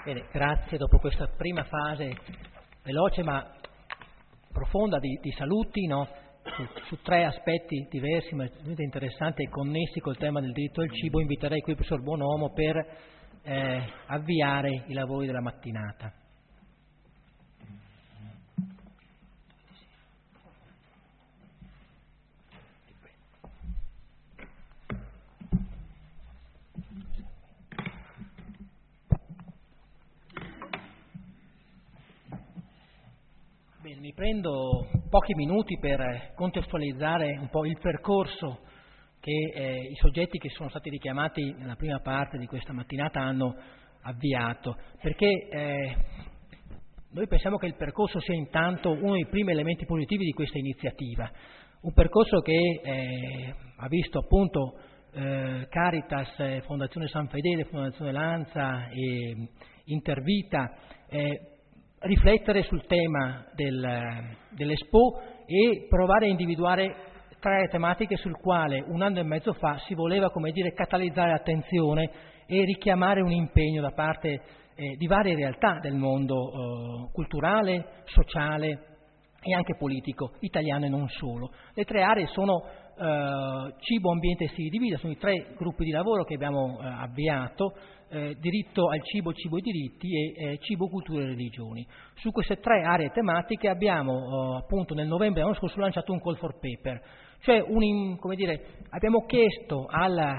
Bene, grazie. Dopo questa prima fase veloce ma profonda di saluti, no? Su tre aspetti diversi ma interessanti e connessi col tema del diritto al cibo, inviterei qui il professor Buonomo per avviare i lavori della mattinata. Bene, mi prendo pochi minuti per contestualizzare un po' il percorso che i soggetti che sono stati richiamati nella prima parte di questa mattinata hanno avviato, perché noi pensiamo che il percorso sia intanto uno dei primi elementi positivi di questa iniziativa, un percorso che ha visto appunto Caritas, Fondazione San Fedele, Fondazione Lanza e Intervita riflettere sul tema dell'Expo e provare a individuare tre tematiche sul quale un anno e mezzo fa si voleva, come dire, catalizzare l'attenzione e richiamare un impegno da parte di varie realtà del mondo culturale, sociale e anche politico, italiano e non solo. Le tre aree sono cibo, ambiente e stili di vita, sono i tre gruppi di lavoro che abbiamo avviato, diritto al cibo, cibo e diritti e cibo, cultura e religioni. Su queste tre aree tematiche abbiamo appunto nel novembre dell'anno scorso lanciato un call for paper, cioè abbiamo chiesto alle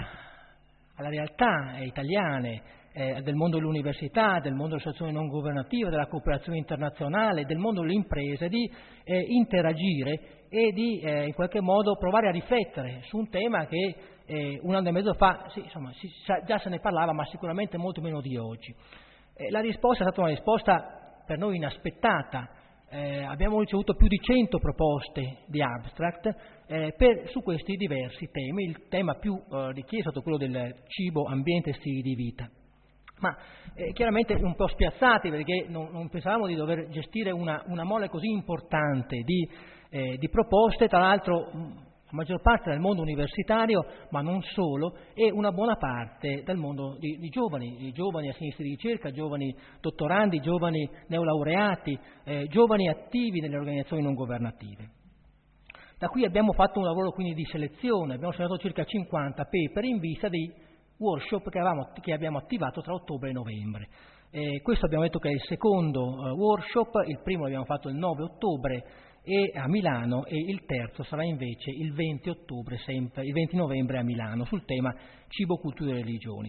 realtà italiane del mondo dell'università, del mondo delle associazioni non governative, della cooperazione internazionale, del mondo delle imprese di interagire e di in qualche modo provare a riflettere su un tema che un anno e mezzo fa già se ne parlava, ma sicuramente molto meno di oggi. La risposta è stata una risposta per noi inaspettata. Abbiamo ricevuto più di 100 proposte di abstract su questi diversi temi. Il tema più richiesto è stato quello del cibo, ambiente e stili di vita. Ma chiaramente un po' spiazzati perché non pensavamo di dover gestire una mole così importante di proposte, tra l'altro la maggior parte del mondo universitario, ma non solo, e una buona parte del mondo di giovani a sinistra di ricerca, giovani dottorandi, giovani neolaureati, giovani attivi nelle organizzazioni non governative. Da qui abbiamo fatto un lavoro quindi di selezione, abbiamo selezionato circa 50 paper in vista dei workshop che abbiamo attivato tra ottobre e novembre. Questo abbiamo detto che è il secondo workshop, il primo l'abbiamo fatto il 9 ottobre a Milano e il terzo sarà invece il 20 novembre a Milano sul tema cibo, cultura e religioni.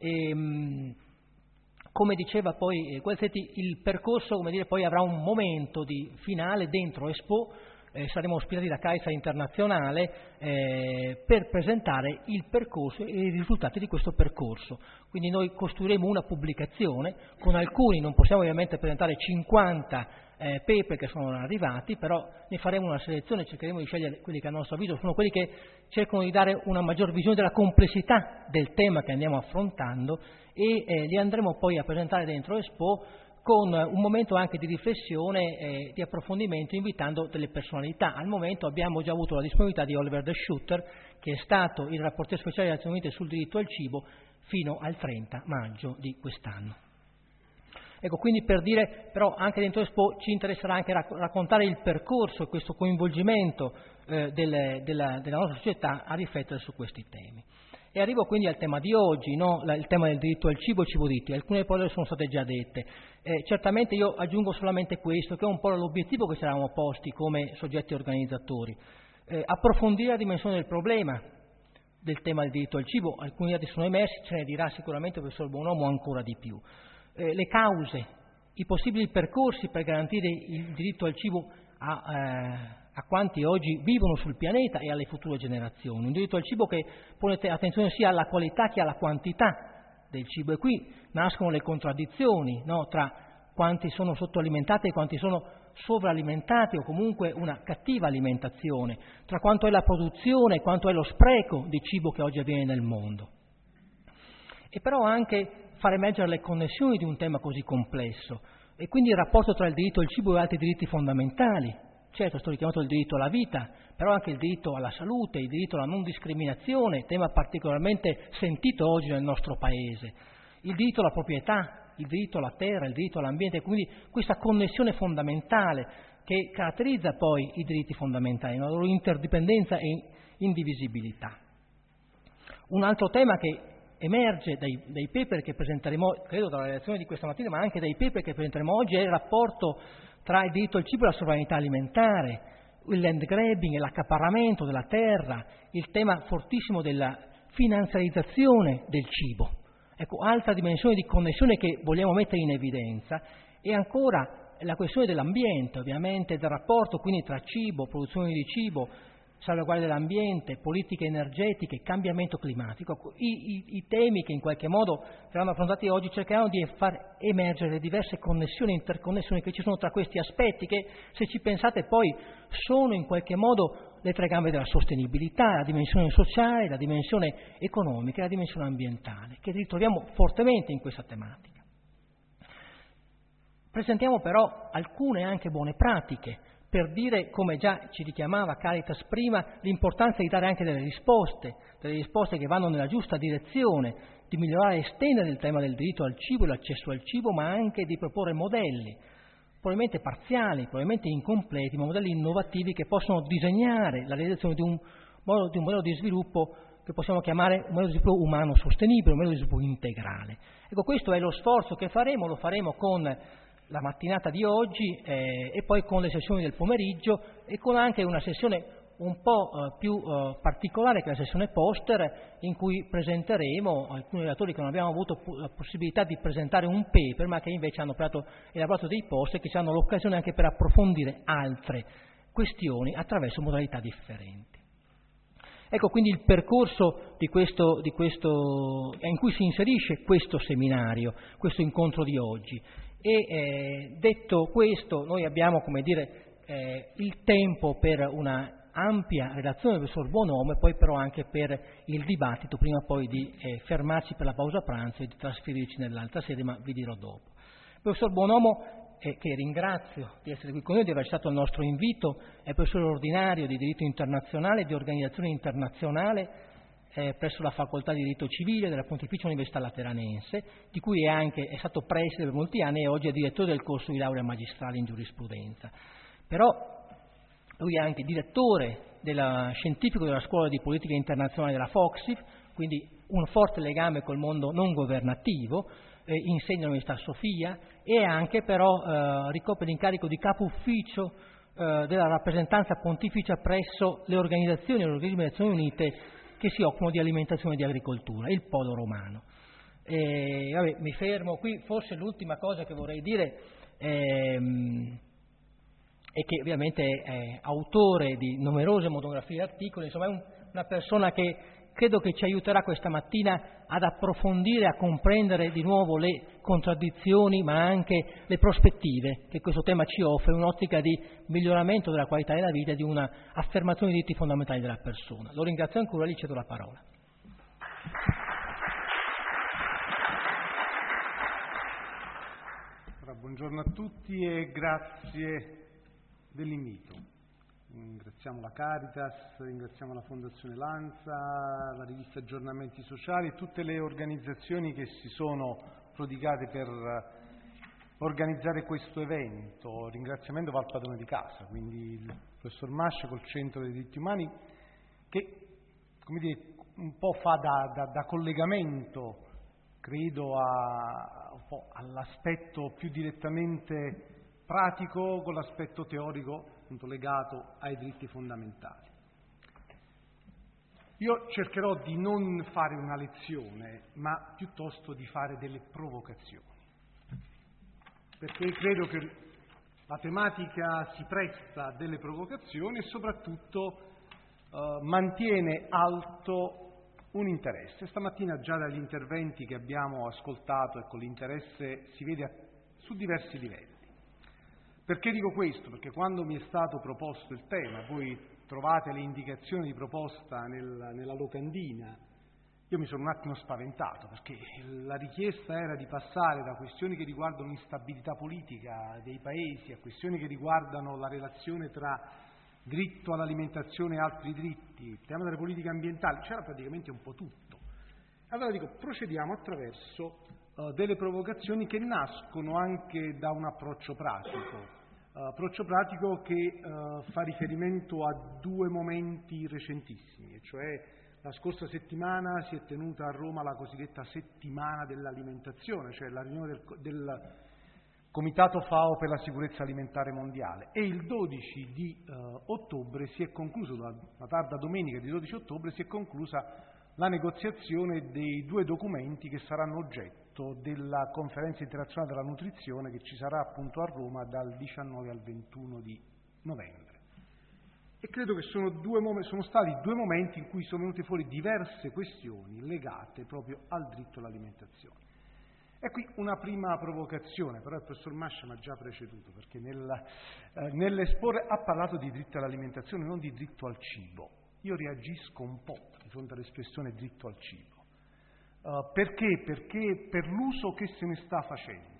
Come diceva poi Gualzetti, il percorso poi avrà un momento di finale dentro Expo. Saremo ospitati da Caritas Internazionale per presentare il percorso e i risultati di questo percorso. Quindi noi costruiremo una pubblicazione, con alcuni non possiamo ovviamente presentare 50 paper che sono arrivati, però ne faremo una selezione, cercheremo di scegliere quelli che a nostro avviso sono quelli che cercano di dare una maggior visione della complessità del tema che andiamo affrontando e li andremo poi a presentare dentro Expo con un momento anche di riflessione e di approfondimento, invitando delle personalità. Al momento abbiamo già avuto la disponibilità di Oliver De Schutter, che è stato il rapportore speciale delle Nazioni Unite sul diritto al cibo fino al 30 maggio di quest'anno. Ecco, quindi per dire, però anche dentro Expo ci interesserà anche raccontare il percorso e questo coinvolgimento della nostra società a riflettere su questi temi. E arrivo quindi al tema di oggi, no? Il tema del diritto al cibo e cibo diritti. Alcune parole sono state già dette. Certamente io aggiungo solamente questo, che è un po' l'obiettivo che ci eravamo posti come soggetti organizzatori. Approfondire la dimensione del problema del tema del diritto al cibo. Alcuni dati sono emersi, ce ne dirà sicuramente il professor Buonomo ancora di più. Le cause, i possibili percorsi per garantire il diritto al cibo a quanti oggi vivono sul pianeta e alle future generazioni. Un diritto al cibo che pone attenzione sia alla qualità che alla quantità del cibo. E qui nascono le contraddizioni, no? Tra quanti sono sottoalimentati e quanti sono sovralimentati o comunque una cattiva alimentazione, tra quanto è la produzione e quanto è lo spreco di cibo che oggi avviene nel mondo. E però anche far emergere le connessioni di un tema così complesso e quindi il rapporto tra il diritto al cibo e altri diritti fondamentali. Certo, sto richiamando il diritto alla vita, però anche il diritto alla salute, il diritto alla non discriminazione, tema particolarmente sentito oggi nel nostro Paese. il diritto alla proprietà, il diritto alla terra, il diritto all'ambiente, quindi questa connessione fondamentale che caratterizza poi i diritti fondamentali, la loro interdipendenza e indivisibilità. Un altro tema che emerge dai paper che presenteremo, credo dalla relazione di questa mattina, ma anche dai paper che presenteremo oggi, è il rapporto tra il diritto al cibo e la sovranità alimentare, il land grabbing e l'accaparramento della terra, il tema fortissimo della finanziarizzazione del cibo. Ecco, altra dimensione di connessione che vogliamo mettere in evidenza, e ancora la questione dell'ambiente, ovviamente, del rapporto quindi tra cibo, produzione di cibo, salvaguardia dell'ambiente, politiche energetiche, cambiamento climatico. I temi che in qualche modo saranno affrontati oggi cercheranno di far emergere le diverse connessioni e interconnessioni che ci sono tra questi aspetti che, se ci pensate, poi sono in qualche modo le tre gambe della sostenibilità, la dimensione sociale, la dimensione economica e la dimensione ambientale, che ritroviamo fortemente in questa tematica. Presentiamo però alcune anche buone pratiche per dire, come già ci richiamava Caritas prima, l'importanza di dare anche delle risposte che vanno nella giusta direzione, di migliorare e estendere il tema del diritto al cibo e l'accesso al cibo, ma anche di proporre modelli, probabilmente parziali, probabilmente incompleti, ma modelli innovativi che possono disegnare la realizzazione di un modello di sviluppo che possiamo chiamare un modello di sviluppo umano sostenibile, un modello di sviluppo integrale. Ecco, questo è lo sforzo che faremo, lo faremo con la mattinata di oggi e poi con le sessioni del pomeriggio e con anche una sessione un po' più particolare che la sessione poster, in cui presenteremo alcuni relatori che non abbiamo avuto la possibilità di presentare un paper, ma che invece hanno elaborato dei poster che ci hanno l'occasione anche per approfondire altre questioni attraverso modalità differenti. Ecco quindi il percorso in cui si inserisce questo seminario, questo incontro di oggi. E detto questo, noi abbiamo, il tempo per una ampia relazione del professor Buonomo e poi però anche per il dibattito, prima poi di fermarci per la pausa pranzo e di trasferirci nell'altra sede, ma vi dirò dopo. Il professor Buonomo, che ringrazio di essere qui con noi, di aver accettato il nostro invito, è professore ordinario di diritto internazionale e di organizzazione internazionale presso la Facoltà di Diritto Civile della Pontificia Università Lateranense, di cui è stato preside per molti anni e oggi è direttore del corso di laurea magistrale in giurisprudenza. Però lui è anche direttore scientifico della Scuola di Politica Internazionale della FOXIF, quindi un forte legame col mondo non governativo, insegna all'Università Sofia e anche però ricopre l'incarico di capo ufficio della rappresentanza pontificia presso le organizzazioni e gli organismi delle Nazioni Unite che si occupano di alimentazione e di agricoltura, il Polo Romano. Mi fermo qui, forse l'ultima cosa che vorrei dire è che ovviamente è autore di numerose monografie e articoli, insomma è una persona che credo che ci aiuterà questa mattina ad approfondire, a comprendere di nuovo le contraddizioni ma anche le prospettive che questo tema ci offre, un'ottica di miglioramento della qualità della vita e di una affermazione dei diritti fondamentali della persona. Lo ringrazio ancora e gli cedo la parola. Buongiorno a tutti e grazie dell'invito. Ringraziamo la Caritas, ringraziamo la Fondazione Lanza, la rivista Aggiornamenti Sociali e tutte le organizzazioni che si sono prodigate per organizzare questo evento. Ringraziamento va al padrone di casa, quindi il professor Mascia col Centro dei Diritti Umani, che un po' fa da collegamento, credo, un po' all'aspetto più direttamente pratico con l'aspetto teorico appunto legato ai diritti fondamentali. Io cercherò di non fare una lezione, ma piuttosto di fare delle provocazioni, perché credo che la tematica si presta a delle provocazioni e soprattutto mantiene alto un interesse. Stamattina già dagli interventi che abbiamo ascoltato, l'interesse si vede su diversi livelli. Perché dico questo? Perché quando mi è stato proposto il tema, voi trovate le indicazioni di proposta nella locandina, io mi sono un attimo spaventato, perché la richiesta era di passare da questioni che riguardano l'instabilità politica dei paesi a questioni che riguardano la relazione tra diritto all'alimentazione e altri diritti, il tema delle politiche ambientali, c'era praticamente un po' tutto. Allora dico, procediamo attraverso delle provocazioni che nascono anche da un approccio pratico che fa riferimento a due momenti recentissimi, e cioè la scorsa settimana si è tenuta a Roma la cosiddetta settimana dell'alimentazione, cioè la riunione del Comitato FAO per la sicurezza alimentare mondiale, e il 12 di ottobre si è concluso, la tarda domenica di 12 ottobre si è conclusa la negoziazione dei due documenti che saranno oggetto della conferenza internazionale della nutrizione che ci sarà appunto a Roma dal 19 al 21 di novembre. E credo che sono stati due momenti in cui sono venute fuori diverse questioni legate proprio al diritto all'alimentazione. E qui una prima provocazione, però il professor Mascia mi ha già preceduto, perché nell'esporre ha parlato di diritto all'alimentazione, non di diritto al cibo. Io reagisco un po' di fronte all'espressione diritto al cibo. Perché? Perché per l'uso che se ne sta facendo.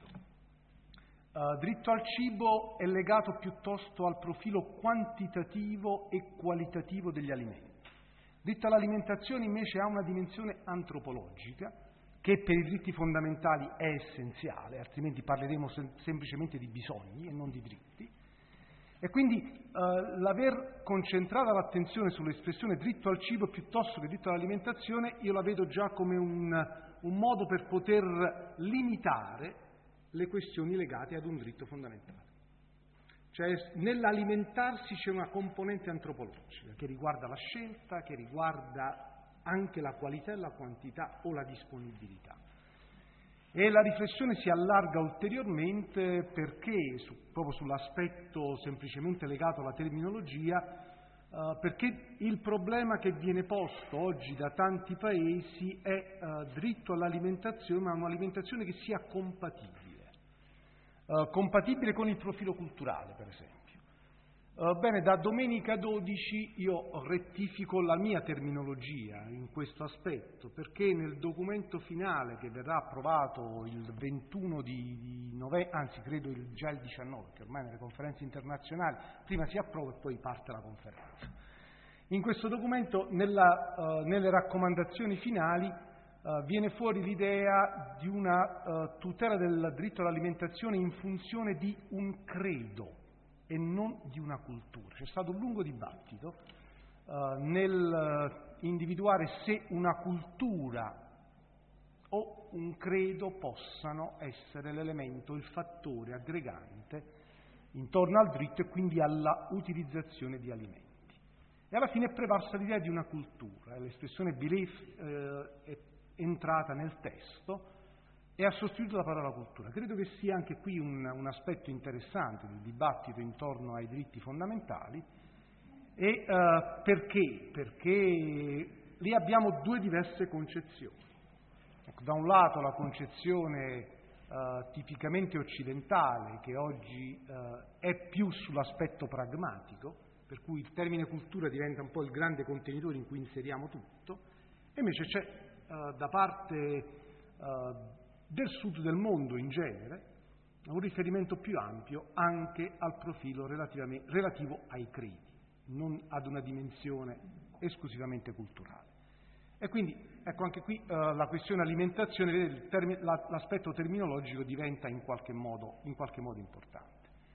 Diritto al cibo è legato piuttosto al profilo quantitativo e qualitativo degli alimenti. Diritto all'alimentazione invece ha una dimensione antropologica che per i diritti fondamentali è essenziale, altrimenti parleremo semplicemente di bisogni e non di diritti. E quindi l'aver concentrato l'attenzione sull'espressione diritto al cibo piuttosto che diritto all'alimentazione io la vedo già come un modo per poter limitare le questioni legate ad un diritto fondamentale. Cioè nell'alimentarsi c'è una componente antropologica che riguarda la scelta, che riguarda anche la qualità e la quantità o la disponibilità. E la riflessione si allarga ulteriormente perché, proprio sull'aspetto semplicemente legato alla terminologia, perché il problema che viene posto oggi da tanti paesi è diritto all'alimentazione, ma un'alimentazione che sia compatibile con il profilo culturale, per esempio. Bene, da domenica 12 io rettifico la mia terminologia in questo aspetto, perché nel documento finale che verrà approvato il 21 di novembre, anzi credo già il 19, che ormai nelle conferenze internazionali prima si approva e poi parte la conferenza. In questo documento, nelle raccomandazioni finali, viene fuori l'idea di una tutela del diritto all'alimentazione in funzione di un credo e non di una cultura. C'è stato un lungo dibattito nel individuare se una cultura o un credo possano essere l'elemento, il fattore aggregante intorno al diritto e quindi alla utilizzazione di alimenti. E alla fine è prevalsa l'idea di una cultura, l'espressione belief è entrata nel testo e ha sostituito la parola cultura. Credo che sia anche qui un aspetto interessante del dibattito intorno ai diritti fondamentali. E perché? Perché lì abbiamo due diverse concezioni. Ecco, da un lato la concezione tipicamente occidentale, che oggi è più sull'aspetto pragmatico, per cui il termine cultura diventa un po' il grande contenitore in cui inseriamo tutto, e invece c'è da parte del sud del mondo in genere un riferimento più ampio anche al profilo relativo ai credi, non ad una dimensione esclusivamente culturale. E quindi, ecco, anche qui la questione alimentazione, l'aspetto terminologico diventa in qualche modo importante.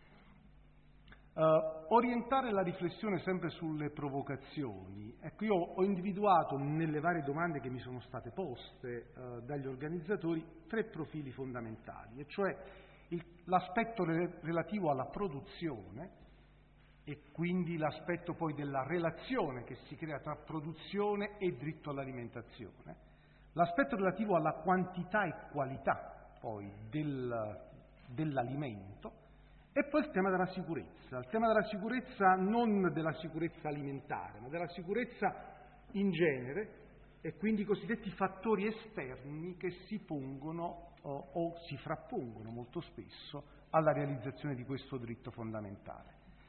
Orientare la riflessione sempre sulle provocazioni. Ecco, io ho individuato nelle varie domande che mi sono state poste dagli organizzatori 3 profili fondamentali, e cioè l'aspetto relativo alla produzione e quindi l'aspetto poi della relazione che si crea tra produzione e diritto all'alimentazione, l'aspetto relativo alla quantità e qualità poi dell'alimento, e poi il tema della sicurezza non della sicurezza alimentare, ma della sicurezza in genere, e quindi i cosiddetti fattori esterni che si pongono o si frappongono molto spesso alla realizzazione di questo diritto fondamentale.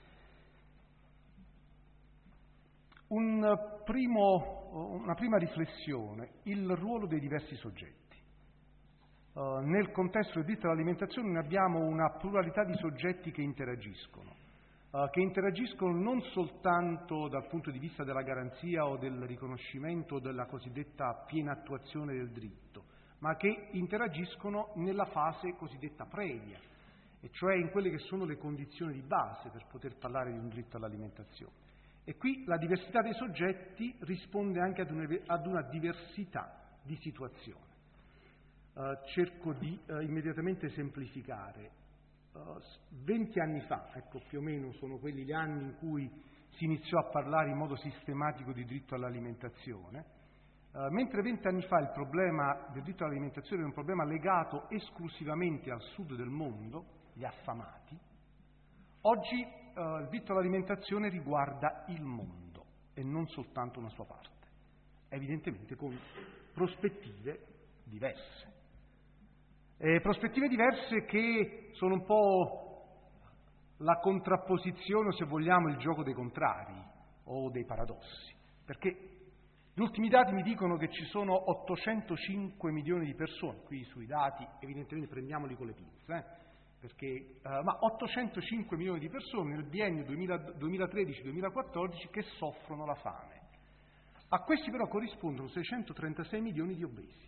Una prima riflessione, il ruolo dei diversi soggetti. Nel contesto del diritto all'alimentazione noi abbiamo una pluralità di soggetti che interagiscono non soltanto dal punto di vista della garanzia o del riconoscimento della cosiddetta piena attuazione del diritto, ma che interagiscono nella fase cosiddetta previa, e cioè in quelle che sono le condizioni di base per poter parlare di un diritto all'alimentazione. E qui la diversità dei soggetti risponde anche ad una diversità di situazione. Cerco di immediatamente semplificare. 20 anni fa, ecco, più o meno sono quelli gli anni in cui si iniziò a parlare in modo sistematico di diritto all'alimentazione, mentre 20 anni fa il problema del diritto all'alimentazione è un problema legato esclusivamente al sud del mondo, gli affamati, oggi il diritto all'alimentazione riguarda il mondo e non soltanto una sua parte, evidentemente con prospettive diverse. Prospettive diverse che sono un po' la contrapposizione, o se vogliamo il gioco dei contrari o dei paradossi, perché gli ultimi dati mi dicono che ci sono 805 milioni di persone, qui sui dati evidentemente prendiamoli con le pinze, ma 805 milioni di persone nel biennio 2013-2014 che soffrono la fame. A questi però corrispondono 636 milioni di obesi.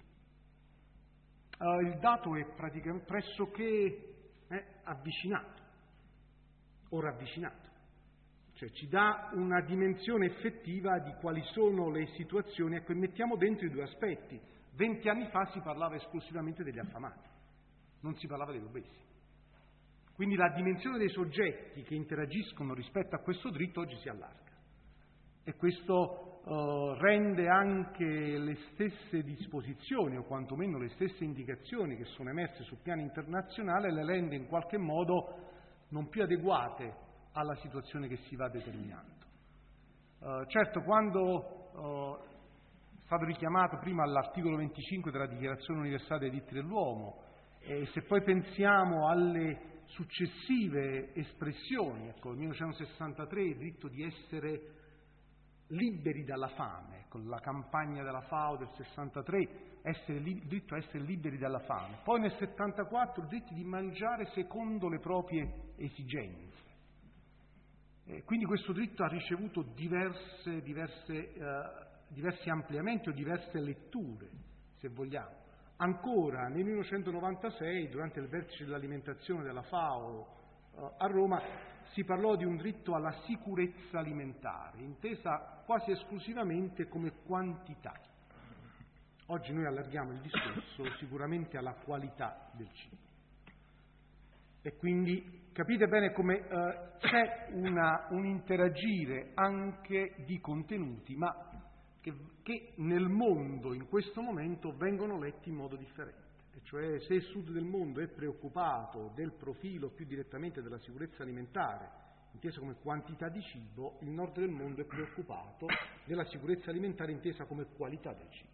Il dato è praticamente pressoché avvicinato, o ravvicinato, cioè ci dà una dimensione effettiva di quali sono le situazioni. Ecco, mettiamo dentro i due aspetti. 20 anni fa si parlava esclusivamente degli affamati, non si parlava degli obesi. Quindi la dimensione dei soggetti che interagiscono rispetto a questo diritto oggi si allarga. E questo rende anche le stesse disposizioni, o quantomeno le stesse indicazioni che sono emerse sul piano internazionale, le rende in qualche modo non più adeguate alla situazione che si va determinando. Certo, quando è stato richiamato prima all'articolo 25 della Dichiarazione Universale dei Diritti dell'Uomo, e se poi pensiamo alle successive espressioni, ecco, il 1963, il diritto di essere liberi dalla fame, con la campagna della FAO del 63, il diritto a essere liberi dalla fame. Poi nel 74 il diritto di mangiare secondo le proprie esigenze. Quindi questo diritto ha ricevuto diversi ampliamenti o diverse letture, se vogliamo. Ancora nel 1996, durante il vertice dell'alimentazione della FAO a Roma, si parlò di un diritto alla sicurezza alimentare, intesa quasi esclusivamente come quantità. Oggi noi allarghiamo il discorso sicuramente alla qualità del cibo. E quindi capite bene come c'è un interagire anche di contenuti, ma che nel mondo in questo momento vengono letti in modo differente. Cioè, se il sud del mondo è preoccupato del profilo più direttamente della sicurezza alimentare, intesa come quantità di cibo, il nord del mondo è preoccupato della sicurezza alimentare intesa come qualità del cibo.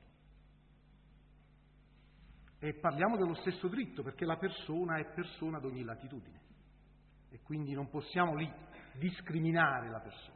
E parliamo dello stesso diritto, perché la persona è persona ad ogni latitudine e quindi non possiamo lì discriminare la persona.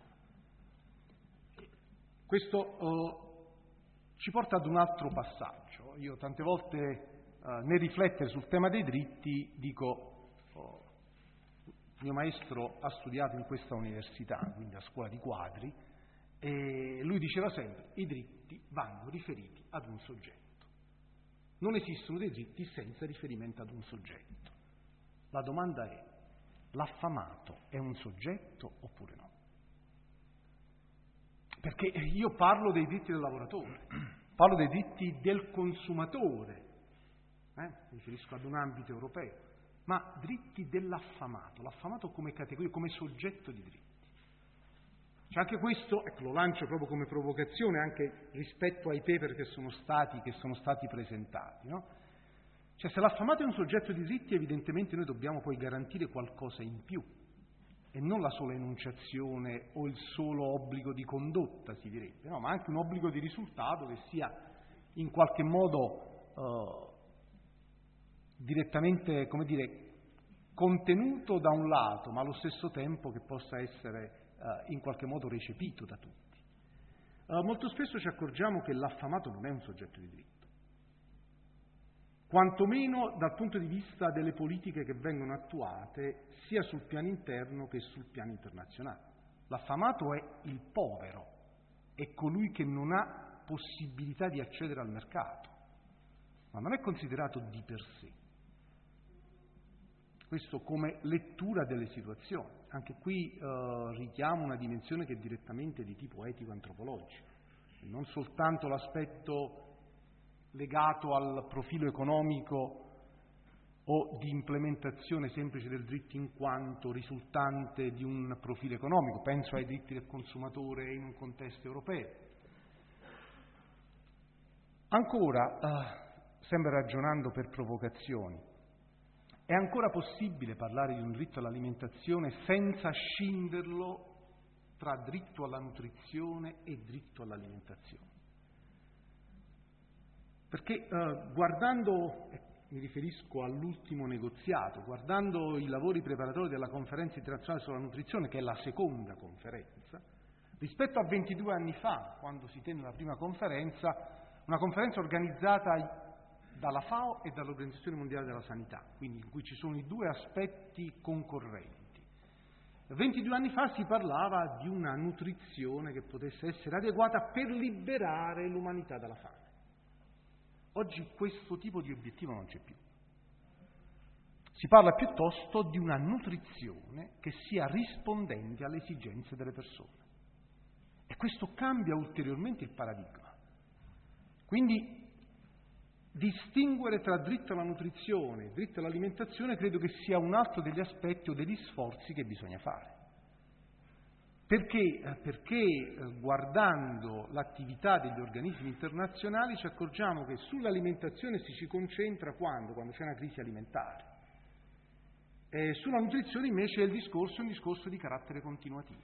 Questo ci porta ad un altro passaggio. Io tante volte nel riflettere sul tema dei diritti dico, mio maestro ha studiato in questa università, quindi a scuola di quadri, e lui diceva sempre: i diritti vanno riferiti ad un soggetto. Non esistono dei diritti senza riferimento ad un soggetto. La domanda è: l'affamato è un soggetto oppure no? Perché io parlo dei diritti del lavoratore, parlo dei diritti del consumatore, mi riferisco ad un ambito europeo, ma diritti dell'affamato, l'affamato come categoria, come soggetto di diritti. Cioè anche questo, ecco, lo lancio proprio come provocazione anche rispetto ai paper che sono stati presentati, no? Cioè, se l'affamato è un soggetto di diritti, evidentemente noi dobbiamo poi garantire qualcosa in più, e non la sola enunciazione o il solo obbligo di condotta, si direbbe, no? Ma anche un obbligo di risultato che sia in qualche modo direttamente, come dire, contenuto da un lato, ma allo stesso tempo che possa essere in qualche modo recepito da tutti. Molto spesso ci accorgiamo che l'affamato non è un soggetto di diritto, quantomeno dal punto di vista delle politiche che vengono attuate sia sul piano interno che sul piano internazionale. L'affamato è il povero, è colui che non ha possibilità di accedere al mercato. ma non è considerato di per sé. Questo come lettura delle situazioni. Anche qui richiamo una dimensione che è direttamente di tipo etico-antropologico, non soltanto l'aspetto legato al profilo economico o di implementazione semplice del diritto in quanto risultante di un profilo economico, penso ai diritti del consumatore in un contesto europeo. Ancora, sempre ragionando per provocazioni, è ancora possibile parlare di un diritto all'alimentazione senza scinderlo tra diritto alla nutrizione e diritto all'alimentazione? Perché guardando, mi riferisco all'ultimo negoziato, guardando i lavori preparatori della conferenza internazionale sulla nutrizione, che è la seconda conferenza, rispetto a 22 anni fa, quando si tenne la prima conferenza, una conferenza organizzata dalla FAO e dall'Organizzazione Mondiale della Sanità, quindi in cui ci sono i due aspetti concorrenti. 22 anni fa si parlava di una nutrizione che potesse essere adeguata per liberare l'umanità dalla fame. Oggi questo tipo di obiettivo non c'è più. Si parla piuttosto di una nutrizione che sia rispondente alle esigenze delle persone. E questo cambia ulteriormente il paradigma. Quindi distinguere tra diritto alla nutrizione e diritto all'alimentazione credo che sia un altro degli aspetti o degli sforzi che bisogna fare. Perché? Perché guardando l'attività degli organismi internazionali ci accorgiamo che sull'alimentazione ci concentra quando c'è una crisi alimentare. Sulla nutrizione invece il discorso è un discorso di carattere continuativo.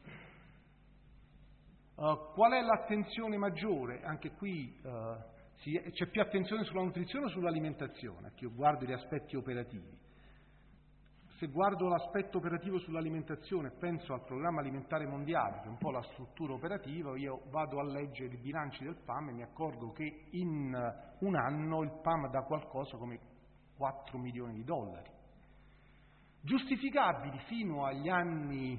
Qual è l'attenzione maggiore? Anche qui c'è più attenzione sulla nutrizione o sull'alimentazione? Che io guardo gli aspetti operativi. Se guardo l'aspetto operativo sull'alimentazione e penso al programma alimentare mondiale, che è un po' la struttura operativa, io vado a leggere i bilanci del PAM e mi accorgo che in un anno il PAM dà qualcosa come 4 milioni di dollari, giustificabili fino agli anni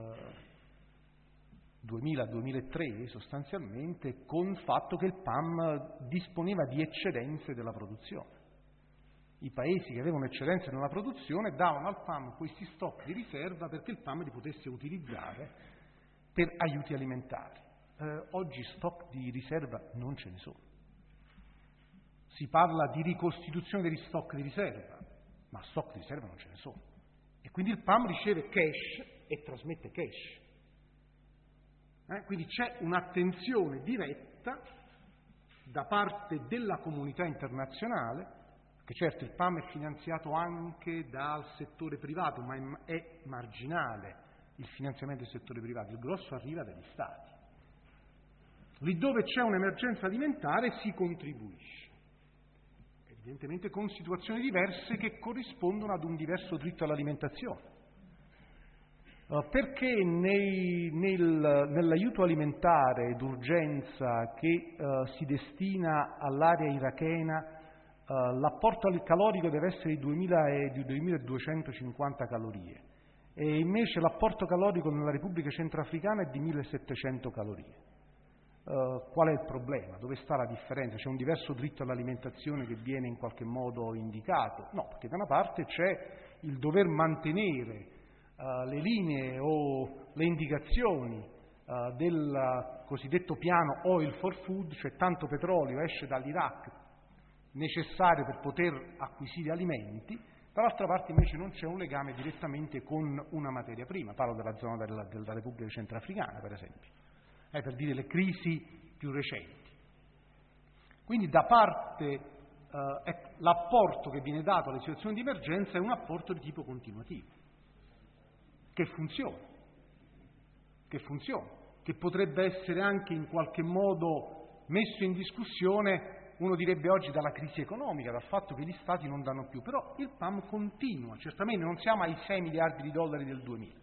2000-2003 sostanzialmente con il fatto che il PAM disponeva di eccedenze della produzione. I paesi che avevano eccedenze nella produzione davano al PAM questi stock di riserva perché il PAM li potesse utilizzare per aiuti alimentari. Oggi stock di riserva non ce ne sono. Si parla di ricostituzione degli stock di riserva, ma stock di riserva non ce ne sono. E quindi il PAM riceve cash e trasmette cash. Quindi c'è un'attenzione diretta da parte della comunità internazionale, che certo il PAM è finanziato anche dal settore privato, ma è marginale il finanziamento del settore privato, il grosso arriva dagli Stati. Lì dove c'è un'emergenza alimentare si contribuisce, evidentemente con situazioni diverse che corrispondono ad un diverso diritto all'alimentazione. Perché nell'aiuto alimentare d'urgenza che si destina all'area irachena l'apporto calorico deve essere di 2250 calorie e invece l'apporto calorico nella Repubblica Centroafricana è di 1700 calorie. Qual è il problema? Dove sta la differenza? C'è un diverso diritto all'alimentazione che viene in qualche modo indicato? No, perché da una parte c'è il dover mantenere le linee o le indicazioni del cosiddetto piano Oil for Food, cioè tanto petrolio esce dall'Iraq necessario per poter acquisire alimenti, dall'altra parte invece non c'è un legame direttamente con una materia prima, parlo della zona della Repubblica Centroafricana per esempio, per dire le crisi più recenti. Quindi da parte l'apporto che viene dato alle situazioni di emergenza è un apporto di tipo continuativo, che funziona, che potrebbe essere anche in qualche modo messo in discussione, uno direbbe oggi dalla crisi economica, dal fatto che gli Stati non danno più, però il PAM continua, certamente non siamo ai 6 miliardi di dollari del 2000,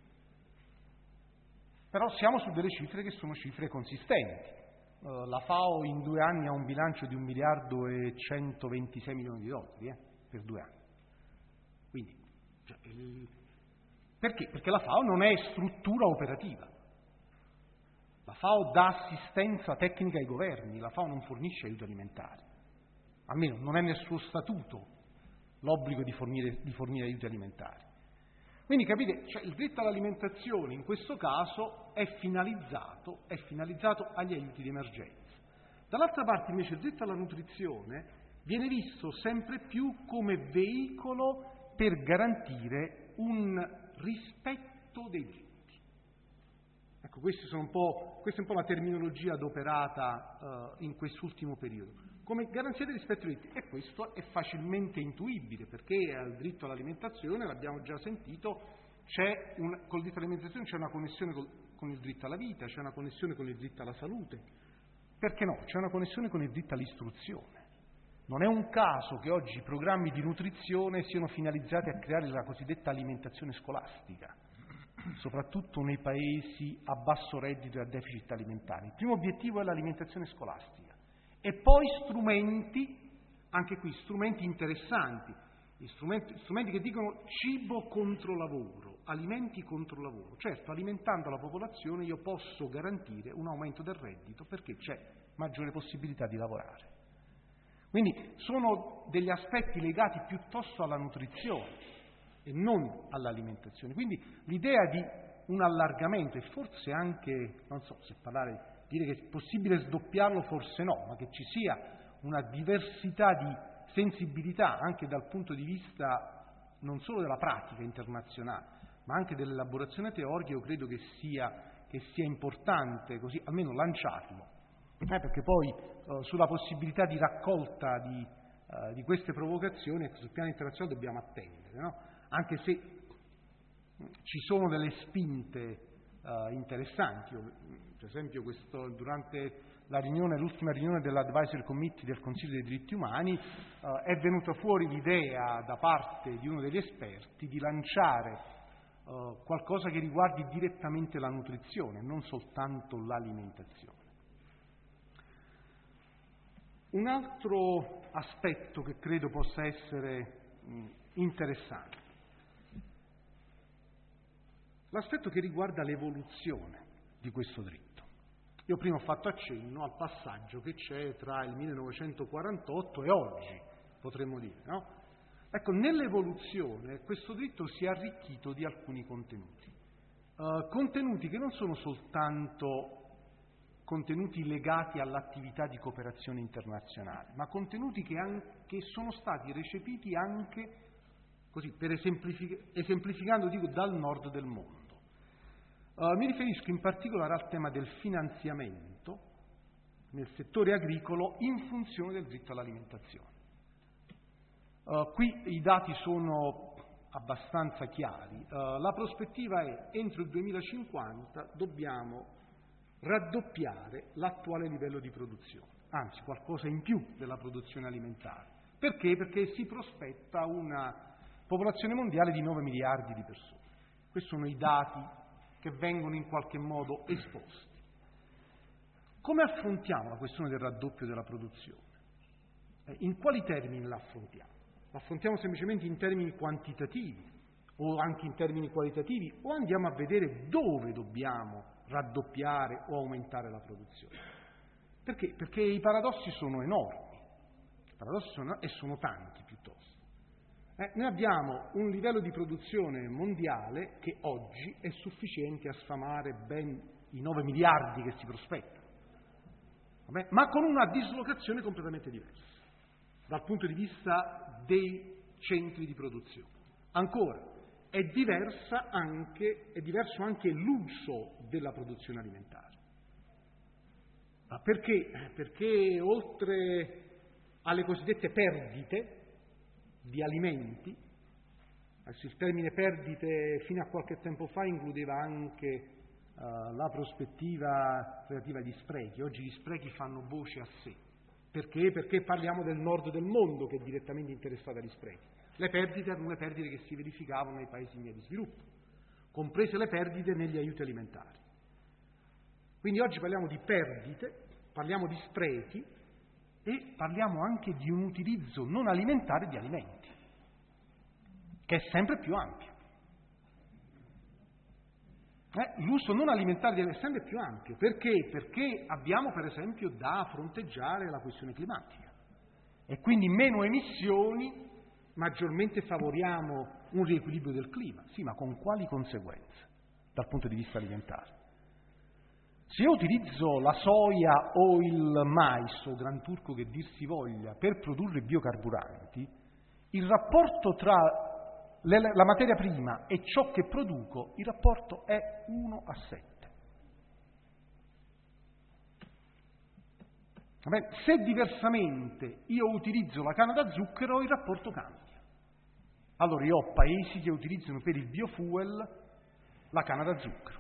però siamo su delle cifre che sono cifre consistenti. La FAO in 2 anni ha un bilancio di 1 miliardo e 126 milioni di dollari per 2 anni. Quindi, perché? Perché la FAO non è struttura operativa. La FAO dà assistenza tecnica ai governi, la FAO non fornisce aiuto alimentare. almeno non è nel suo statuto l'obbligo di fornire aiuti alimentari. Quindi capite, cioè, il diritto all'alimentazione in questo caso è finalizzato agli aiuti di emergenza. Dall'altra parte invece il diritto alla nutrizione viene visto sempre più come veicolo per garantire un rispetto dei diritti. Ecco, questa è un po' la terminologia adoperata in quest'ultimo periodo. Come garanzia del rispetto dei diritti, e questo è facilmente intuibile, perché al diritto all'alimentazione, l'abbiamo già sentito, col diritto all'alimentazione c'è una connessione con il diritto alla vita, c'è una connessione con il diritto alla salute. Perché no? C'è una connessione con il diritto all'istruzione. Non è un caso che oggi i programmi di nutrizione siano finalizzati a creare la cosiddetta alimentazione scolastica, soprattutto nei paesi a basso reddito e a deficit alimentare. Il primo obiettivo è l'alimentazione scolastica e poi strumenti, anche qui strumenti interessanti, strumenti che dicono cibo contro lavoro, alimenti contro lavoro. Certo, alimentando la popolazione io posso garantire un aumento del reddito perché c'è maggiore possibilità di lavorare. Quindi sono degli aspetti legati piuttosto alla nutrizione e non all'alimentazione. Quindi l'idea di un allargamento e forse anche, non so se dire che è possibile sdoppiarlo, forse no, ma che ci sia una diversità di sensibilità anche dal punto di vista non solo della pratica internazionale, ma anche dell'elaborazione teorica, io credo che sia importante così almeno lanciarlo, perché poi sulla possibilità di raccolta di queste provocazioni sul piano internazionale dobbiamo attendere, no? Anche se ci sono delle spinte interessanti. Per esempio durante l'ultima riunione dell'Advisory Committee del Consiglio dei diritti umani è venuta fuori l'idea da parte di uno degli esperti di lanciare qualcosa che riguardi direttamente la nutrizione, non soltanto l'alimentazione. Un altro aspetto che credo possa essere interessante, l'aspetto che riguarda l'evoluzione di questo diritto. Io prima ho fatto accenno al passaggio che c'è tra il 1948 e oggi, potremmo dire, no? Ecco, nell'evoluzione questo diritto si è arricchito di alcuni contenuti che non sono soltanto contenuti legati all'attività di cooperazione internazionale, ma contenuti che sono stati recepiti anche, così per esemplificando dico, dal nord del mondo. Mi riferisco in particolare al tema del finanziamento nel settore agricolo in funzione del diritto all'alimentazione. Qui i dati sono abbastanza chiari. La prospettiva è entro il 2050 dobbiamo raddoppiare l'attuale livello di produzione, anzi qualcosa in più della produzione alimentare. Perché? Perché si prospetta una popolazione mondiale di 9 miliardi di persone. Questi sono i dati che vengono in qualche modo esposti. Come affrontiamo la questione del raddoppio della produzione? In quali termini la affrontiamo? La affrontiamo semplicemente in termini quantitativi o anche in termini qualitativi, o andiamo a vedere dove dobbiamo raddoppiare o aumentare la produzione? Perché? Perché i paradossi sono enormi, e sono tanti piuttosto. Noi abbiamo un livello di produzione mondiale che oggi è sufficiente a sfamare ben i 9 miliardi che si prospettano, ma con una dislocazione completamente diversa dal punto di vista dei centri di produzione. Ancora, è diverso anche l'uso della produzione alimentare. Perché? Perché oltre alle cosiddette perdite di alimenti, il termine perdite fino a qualche tempo fa includeva anche la prospettiva relativa agli sprechi. Oggi gli sprechi fanno voce a sé. Perché? Perché parliamo del nord del mondo che è direttamente interessato agli sprechi. Le perdite erano le perdite che si verificavano nei paesi in via di sviluppo, comprese le perdite negli aiuti alimentari. Quindi oggi parliamo di perdite, parliamo di sprechi e parliamo anche di un utilizzo non alimentare di alimenti, che è sempre più ampio. L'uso non alimentare è sempre più ampio. Perché? Perché abbiamo per esempio da fronteggiare la questione climatica. e quindi meno emissioni, maggiormente favoriamo un riequilibrio del clima. Sì, ma con quali conseguenze dal punto di vista alimentare? Se io utilizzo la soia o il mais o gran turco che dir si voglia per produrre biocarburanti, il rapporto tra la materia prima e ciò che produco, il rapporto è 1:7. Se diversamente io utilizzo la canna da zucchero, il rapporto cambia. Allora io ho paesi che utilizzano per il biofuel la canna da zucchero.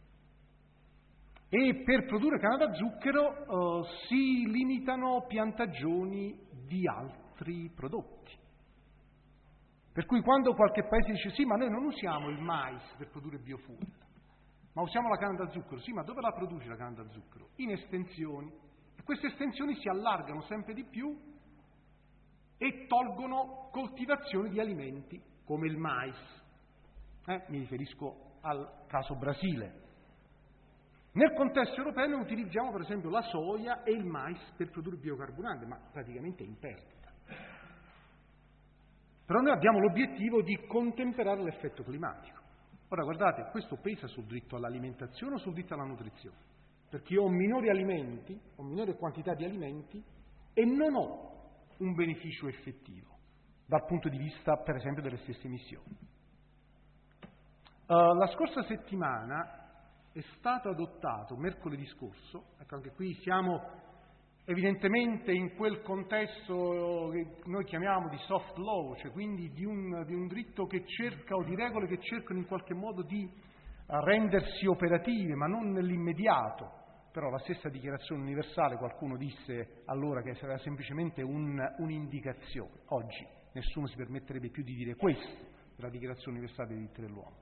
E per produrre canna da zucchero si limitano piantagioni di altri prodotti. Per cui quando qualche paese dice sì, ma noi non usiamo il mais per produrre biofuel, ma usiamo la canna da zucchero, sì, ma dove la produci la canna da zucchero? In estensioni. E queste estensioni si allargano sempre di più e tolgono coltivazioni di alimenti come il mais. Mi riferisco al caso Brasile. Nel contesto europeo noi utilizziamo per esempio la soia e il mais per produrre biocarburanti, ma praticamente in perdita. Però noi abbiamo l'obiettivo di contemperare l'effetto climatico. Ora guardate, questo pesa sul diritto all'alimentazione o sul diritto alla nutrizione? Perché io ho minori alimenti, ho minore quantità di alimenti e non ho un beneficio effettivo dal punto di vista, per esempio, delle stesse emissioni. La scorsa settimana è stato adottato, mercoledì scorso, ecco anche qui siamo evidentemente in quel contesto che noi chiamiamo di soft law, cioè quindi di un diritto che cerca o di regole che cercano in qualche modo di rendersi operative, ma non nell'immediato. Però la stessa dichiarazione universale, qualcuno disse allora che sarà semplicemente un'indicazione. Oggi nessuno si permetterebbe più di dire questo della dichiarazione universale dei diritti dell'uomo.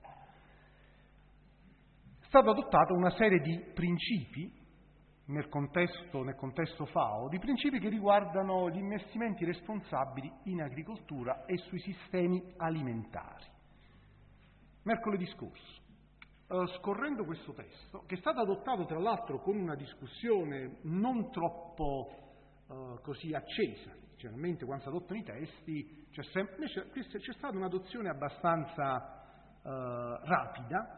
È stata adottata una serie di principi nel contesto FAO, di principi che riguardano gli investimenti responsabili in agricoltura e sui sistemi alimentari. Mercoledì scorso, scorrendo questo testo, che è stato adottato tra l'altro con una discussione non troppo così accesa, generalmente quando si adottano i testi c'è stata un'adozione abbastanza rapida.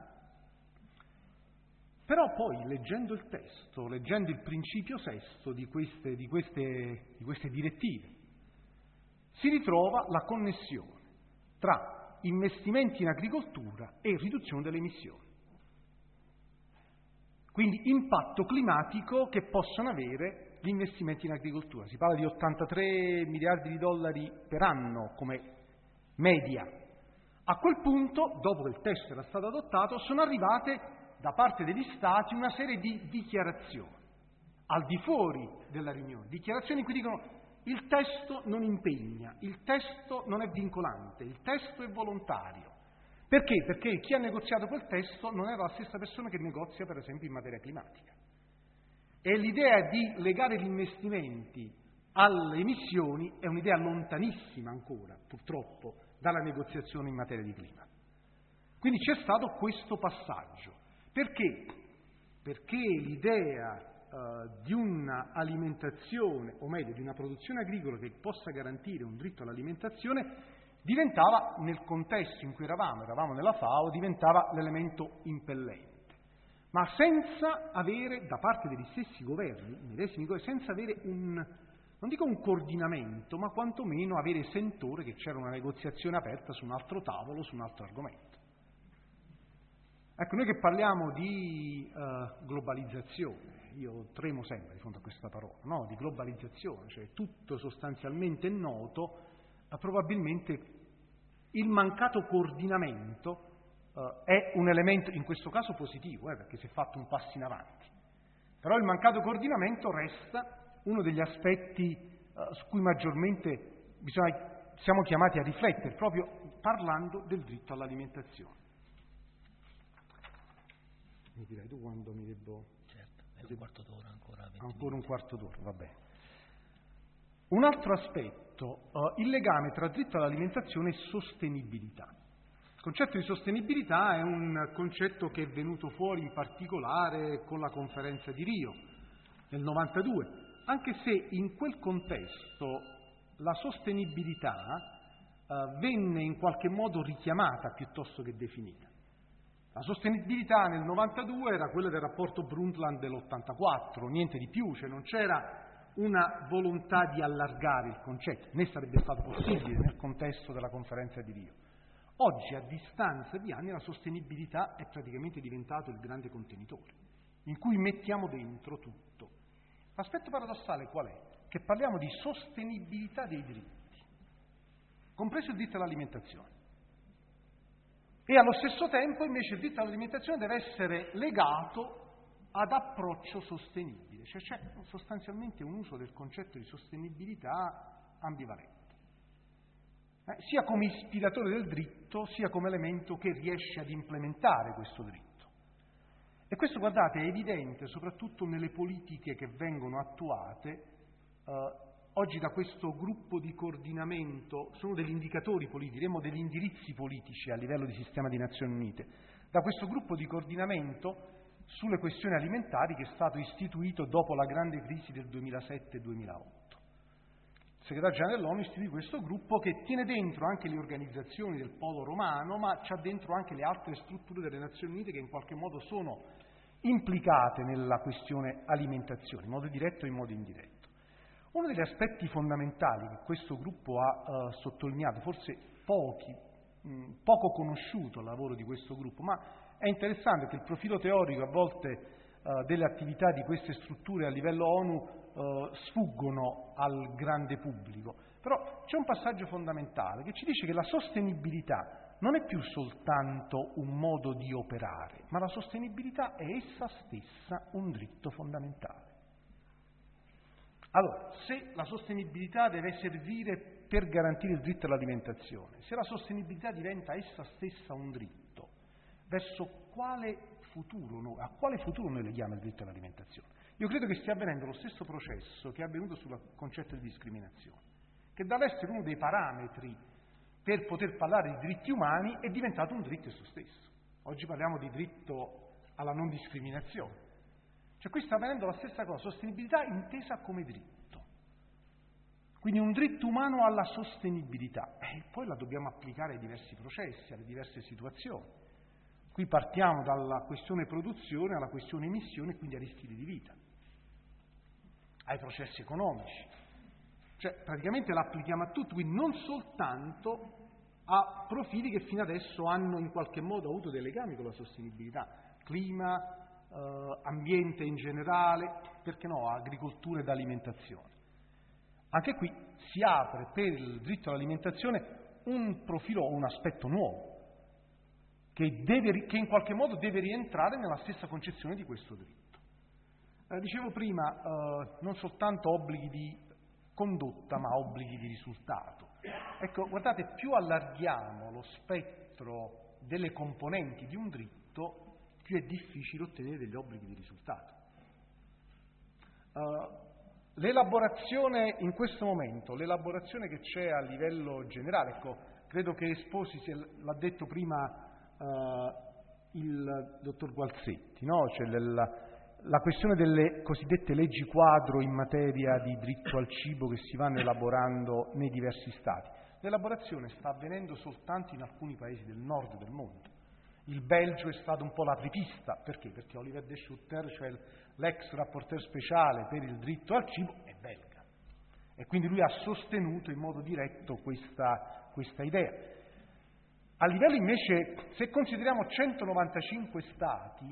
Però poi, leggendo il testo, leggendo il principio sesto di queste direttive, si ritrova la connessione tra investimenti in agricoltura e riduzione delle emissioni. Quindi impatto climatico che possono avere gli investimenti in agricoltura. Si parla di 83 miliardi di dollari per anno come media. A quel punto, dopo che il testo era stato adottato, sono arrivate da parte degli Stati una serie di dichiarazioni, al di fuori della riunione, dichiarazioni in cui dicono il testo non impegna, il testo non è vincolante, il testo è volontario. Perché? Perché chi ha negoziato quel testo non era la stessa persona che negozia per esempio in materia climatica. E l'idea di legare gli investimenti alle emissioni è un'idea lontanissima ancora, purtroppo, dalla negoziazione in materia di clima. Quindi c'è stato questo passaggio. Perché? Perché l'idea di un'alimentazione, o meglio, di una produzione agricola che possa garantire un diritto all'alimentazione, diventava, nel contesto in cui eravamo nella FAO, diventava l'elemento impellente. Ma senza avere, da parte degli stessi governi, medesimi governi, senza avere non dico un coordinamento, ma quantomeno avere sentore che c'era una negoziazione aperta su un altro tavolo, su un altro argomento. Ecco, noi che parliamo di globalizzazione, io tremo sempre di fronte a questa parola, no? Di globalizzazione, cioè tutto sostanzialmente noto, probabilmente il mancato coordinamento è un elemento, in questo caso positivo, perché si è fatto un passo in avanti, però il mancato coordinamento resta uno degli aspetti su cui maggiormente siamo chiamati a riflettere, proprio parlando del diritto all'alimentazione. Mi direi tu quando mi devo... Certo, è un quarto d'ora ancora. Ancora un quarto d'ora, va bene. Un altro aspetto, il legame tra diritto all'alimentazione e sostenibilità. Il concetto di sostenibilità è un concetto che è venuto fuori in particolare con la conferenza di Rio nel 92, anche se in quel contesto la sostenibilità venne in qualche modo richiamata piuttosto che definita. La sostenibilità nel 92 era quella del rapporto Brundtland dell'84, niente di più, cioè non c'era una volontà di allargare il concetto, né sarebbe stato possibile nel contesto della conferenza di Rio. Oggi, a distanza di anni, la sostenibilità è praticamente diventato il grande contenitore, in cui mettiamo dentro tutto. L'aspetto paradossale qual è? Che parliamo di sostenibilità dei diritti, compreso il diritto all'alimentazione. E allo stesso tempo, invece, il diritto all'alimentazione deve essere legato ad approccio sostenibile, cioè c'è sostanzialmente un uso del concetto di sostenibilità ambivalente, sia come ispiratore del diritto, sia come elemento che riesce ad implementare questo diritto. E questo, guardate, è evidente soprattutto nelle politiche che vengono attuate oggi da questo gruppo di coordinamento. Sono degli indicatori politici, diremmo degli indirizzi politici a livello di sistema di Nazioni Unite, da questo gruppo di coordinamento sulle questioni alimentari che è stato istituito dopo la grande crisi del 2007-2008. Il segretario generale dell'ONU istituì questo gruppo che tiene dentro anche le organizzazioni del Polo Romano, ma c'ha dentro anche le altre strutture delle Nazioni Unite che in qualche modo sono implicate nella questione alimentazione, in modo diretto e in modo indiretto. Uno degli aspetti fondamentali che questo gruppo ha sottolineato, forse poco conosciuto il lavoro di questo gruppo, ma è interessante che il profilo teorico a volte delle attività di queste strutture a livello ONU sfuggono al grande pubblico, però c'è un passaggio fondamentale che ci dice che la sostenibilità non è più soltanto un modo di operare, ma la sostenibilità è essa stessa un diritto fondamentale. Allora, se la sostenibilità deve servire per garantire il diritto all'alimentazione, se la sostenibilità diventa essa stessa un diritto, verso a quale futuro noi leghiamo il diritto all'alimentazione? Io credo che stia avvenendo lo stesso processo che è avvenuto sul concetto di discriminazione, che deve essere uno dei parametri per poter parlare di diritti umani, è diventato un diritto esso stesso. Oggi parliamo di diritto alla non discriminazione. Cioè qui sta avvenendo la stessa cosa, sostenibilità intesa come diritto. Quindi un diritto umano alla sostenibilità. E poi la dobbiamo applicare ai diversi processi, alle diverse situazioni. Qui partiamo dalla questione produzione alla questione emissione, quindi agli stili di vita, ai processi economici. Cioè praticamente la applichiamo a tutto, quindi non soltanto a profili che fino adesso hanno in qualche modo avuto dei legami con la sostenibilità, clima, ambiente in generale, perché no, agricoltura ed alimentazione. Anche qui si apre per il diritto all'alimentazione un profilo o un aspetto nuovo, che in qualche modo deve rientrare nella stessa concezione di questo diritto. Dicevo prima, non soltanto obblighi di condotta, ma obblighi di risultato. Ecco, guardate, più allarghiamo lo spettro delle componenti di un diritto, più è difficile ottenere degli obblighi di risultato. L'elaborazione in questo momento, l'elaborazione che c'è a livello generale, ecco, credo che Esposi, l'ha detto prima il dottor Gualzetti, no? Cioè la questione delle cosiddette leggi quadro in materia di diritto al cibo che si vanno elaborando nei diversi Stati. L'elaborazione sta avvenendo soltanto in alcuni paesi del nord del mondo. Il Belgio è stato un po' l'apripista, perché? Perché Oliver de Schutter, cioè l'ex rapporteur speciale per il diritto al cibo, è belga. E quindi lui ha sostenuto in modo diretto questa idea. A livello invece, se consideriamo 195 Stati,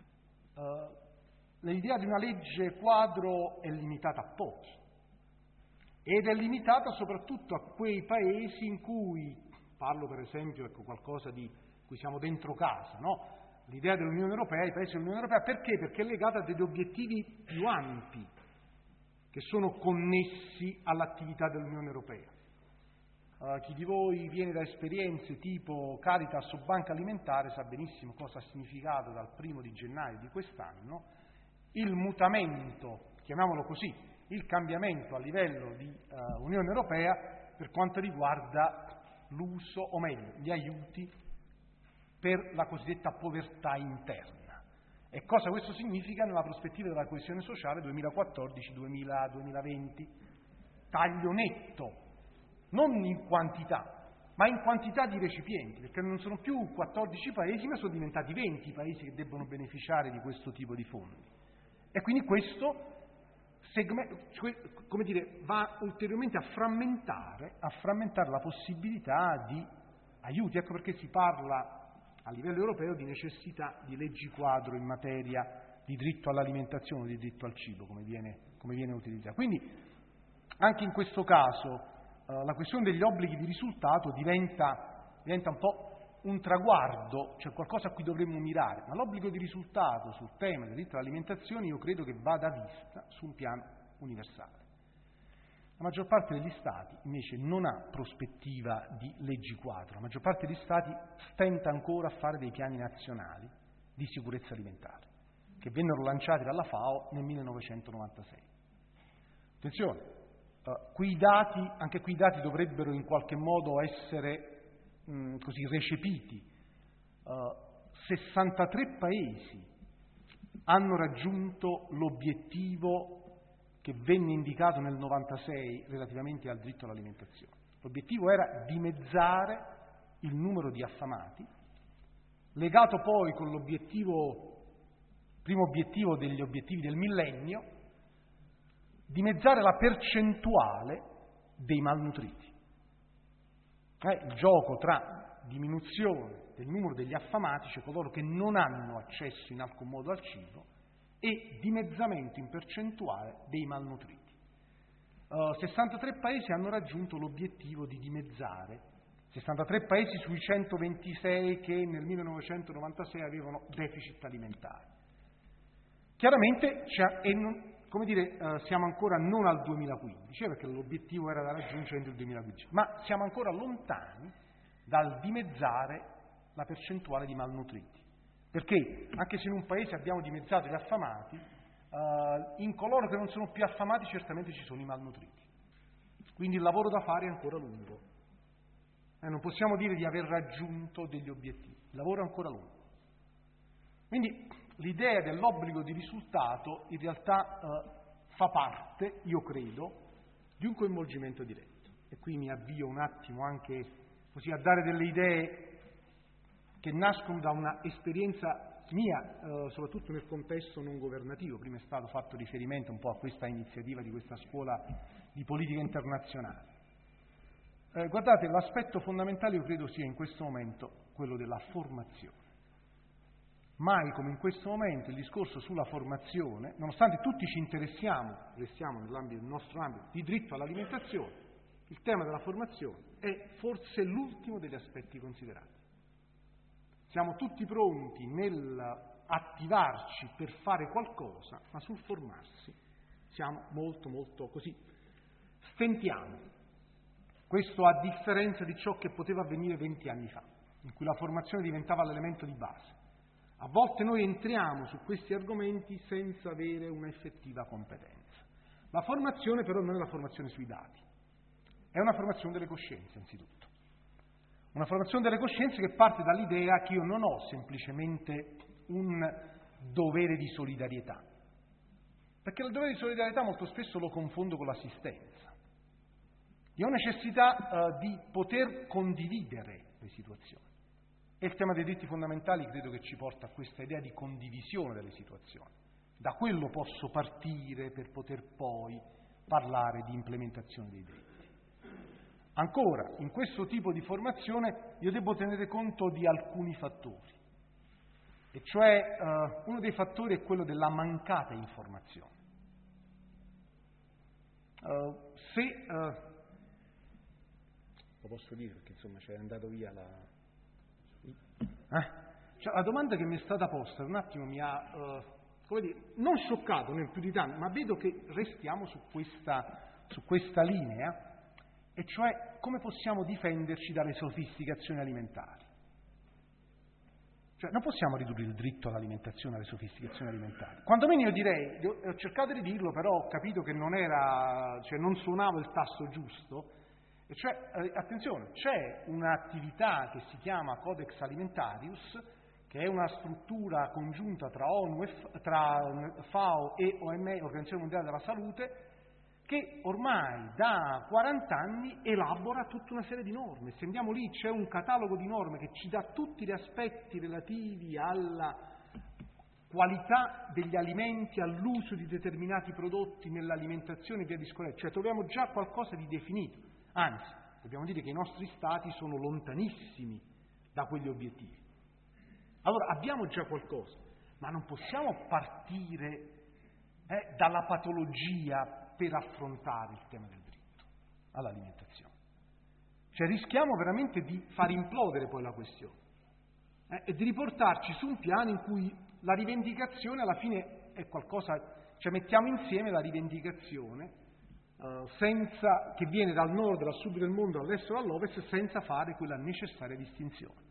l'idea di una legge quadro è limitata a pochi. Ed è limitata soprattutto a quei paesi in cui, parlo per esempio, ecco, qualcosa di cui siamo dentro casa, no? L'idea dell'Unione Europea, i paesi dell'Unione Europea, perché? Perché è legata a degli obiettivi più ampi che sono connessi all'attività dell'Unione Europea. Chi di voi viene da esperienze tipo Caritas o Banca Alimentare sa benissimo cosa ha significato dal 1° di gennaio di quest'anno il mutamento, chiamiamolo così, il cambiamento a livello di Unione Europea per quanto riguarda l'uso, o meglio, gli aiuti per la cosiddetta povertà interna. E cosa questo significa nella prospettiva della coesione sociale 2014-2020? Taglio netto non in quantità, ma in quantità di recipienti, perché non sono più 14 paesi, ma sono diventati 20 i paesi che debbono beneficiare di questo tipo di fondi. E quindi questo va ulteriormente a frammentare la possibilità di aiuti. Ecco perché si parla a livello europeo di necessità di leggi quadro in materia di diritto all'alimentazione, di diritto al cibo, come viene utilizzato. Quindi anche in questo caso la questione degli obblighi di risultato diventa un po' un traguardo, cioè qualcosa a cui dovremmo mirare, ma l'obbligo di risultato sul tema del diritto all'alimentazione io credo che vada vista su un piano universale. La maggior parte degli Stati invece non ha prospettiva di leggi quadro, la maggior parte degli Stati stenta ancora a fare dei piani nazionali di sicurezza alimentare, che vennero lanciati dalla FAO nel 1996. Attenzione, anche qui i dati dovrebbero in qualche modo essere così recepiti. 63 paesi hanno raggiunto l'obiettivo che venne indicato nel 96 relativamente al diritto all'alimentazione. L'obiettivo era dimezzare il numero di affamati, legato poi con primo obiettivo degli obiettivi del millennio, dimezzare la percentuale dei malnutriti. Il gioco tra diminuzione del numero degli affamati, cioè coloro che non hanno accesso in alcun modo al cibo, e dimezzamento in percentuale dei malnutriti. 63 paesi hanno raggiunto l'obiettivo di dimezzare, 63 paesi sui 126 che nel 1996 avevano deficit alimentare. Chiaramente siamo ancora non al 2015, perché l'obiettivo era da raggiungere entro il 2015, ma siamo ancora lontani dal dimezzare la percentuale di malnutriti. Perché anche se in un paese abbiamo dimezzato gli affamati, in coloro che non sono più affamati certamente ci sono i malnutriti. Quindi il lavoro da fare è ancora lungo. Non possiamo dire di aver raggiunto degli obiettivi, il lavoro è ancora lungo. Quindi l'idea dell'obbligo di risultato in realtà fa parte, io credo, di un coinvolgimento diretto. E qui mi avvio un attimo anche così a dare delle idee che nascono da una esperienza mia, soprattutto nel contesto non governativo. Prima è stato fatto riferimento un po' a questa iniziativa di questa scuola di politica internazionale. Guardate, l'aspetto fondamentale io credo sia in questo momento quello della formazione. Mai come in questo momento il discorso sulla formazione, nonostante tutti ci restiamo nell'ambito del nostro ambito di diritto all'alimentazione, il tema della formazione è forse l'ultimo degli aspetti considerati. Siamo tutti pronti nell'attivarci per fare qualcosa, ma sul formarsi siamo molto così, stentiamo. Questo a differenza di ciò che poteva avvenire 20 anni fa, in cui la formazione diventava l'elemento di base. A volte noi entriamo su questi argomenti senza avere un'effettiva competenza. La formazione però non è la formazione sui dati, è una formazione delle coscienze anzitutto. Una formazione delle coscienze che parte dall'idea che io non ho semplicemente un dovere di solidarietà, perché il dovere di solidarietà molto spesso lo confondo con l'assistenza. Io ho necessità di poter condividere le situazioni. E il tema dei diritti fondamentali credo che ci porta a questa idea di condivisione delle situazioni. Da quello posso partire per poter poi parlare di implementazione dei diritti. Ancora, in questo tipo di formazione io devo tenere conto di alcuni fattori, e cioè uno dei fattori è quello della mancata informazione. Lo posso dire perché insomma c'è andato via Cioè, la domanda che mi è stata posta un attimo mi ha, non scioccato né più di tanto, ma vedo che restiamo su questa linea, e cioè come possiamo difenderci dalle sofisticazioni alimentari. Cioè non possiamo ridurre il diritto all'alimentazione alle sofisticazioni alimentari. Quanto meno io direi, ho cercato di dirlo, però ho capito che non suonava il tasto giusto. E cioè, attenzione, c'è un'attività che si chiama Codex Alimentarius, che è una struttura congiunta tra FAO e OMS, Organizzazione Mondiale della Salute, che ormai da 40 anni elabora tutta una serie di norme. Se andiamo lì c'è un catalogo di norme che ci dà tutti gli aspetti relativi alla qualità degli alimenti, all'uso di determinati prodotti nell'alimentazione e via discorrendo, cioè troviamo già qualcosa di definito, anzi dobbiamo dire che i nostri stati sono lontanissimi da quegli obiettivi. Allora abbiamo già qualcosa, ma non possiamo partire dalla patologia per affrontare il tema del diritto all'alimentazione. Cioè rischiamo veramente di far implodere poi la questione e di riportarci su un piano in cui la rivendicazione alla fine è qualcosa, cioè mettiamo insieme la rivendicazione senza, che viene dal nord, dal sud del mondo, dall'est e dall'ovest, senza fare quella necessaria distinzione.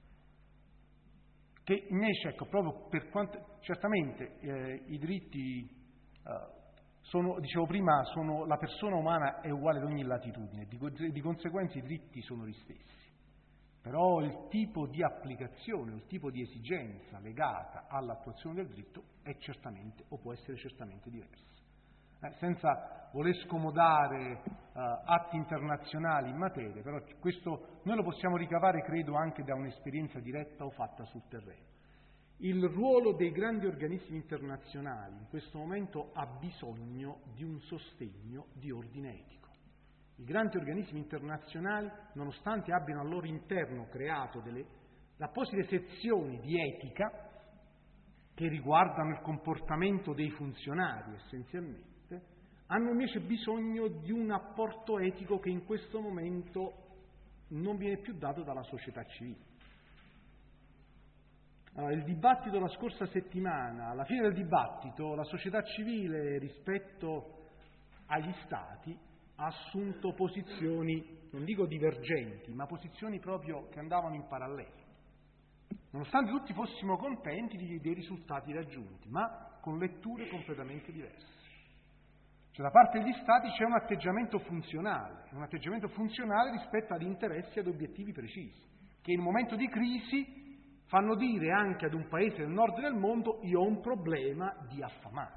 Che invece, ecco, proprio per quanto, certamente i diritti sono, dicevo prima, la persona umana è uguale ad ogni latitudine, di conseguenza i diritti sono gli stessi. Però il tipo di applicazione, il tipo di esigenza legata all'attuazione del diritto è certamente, o può essere certamente diversa. Senza voler scomodare atti internazionali in materia, però questo noi lo possiamo ricavare, credo, anche da un'esperienza diretta o fatta sul terreno. Il ruolo dei grandi organismi internazionali in questo momento ha bisogno di un sostegno di ordine etico. I grandi organismi internazionali, nonostante abbiano al loro interno creato delle apposite sezioni di etica che riguardano il comportamento dei funzionari essenzialmente, hanno invece bisogno di un apporto etico che in questo momento non viene più dato dalla società civile. Allora, il dibattito la scorsa settimana, alla fine del dibattito, la società civile rispetto agli Stati ha assunto posizioni, non dico divergenti, ma posizioni proprio che andavano in parallelo. Nonostante tutti fossimo contenti dei risultati raggiunti, ma con letture completamente diverse. Cioè da parte degli Stati c'è un atteggiamento funzionale rispetto ad interessi e ad obiettivi precisi, che in un momento di crisi fanno dire anche ad un paese del nord del mondo: io ho un problema di affamati.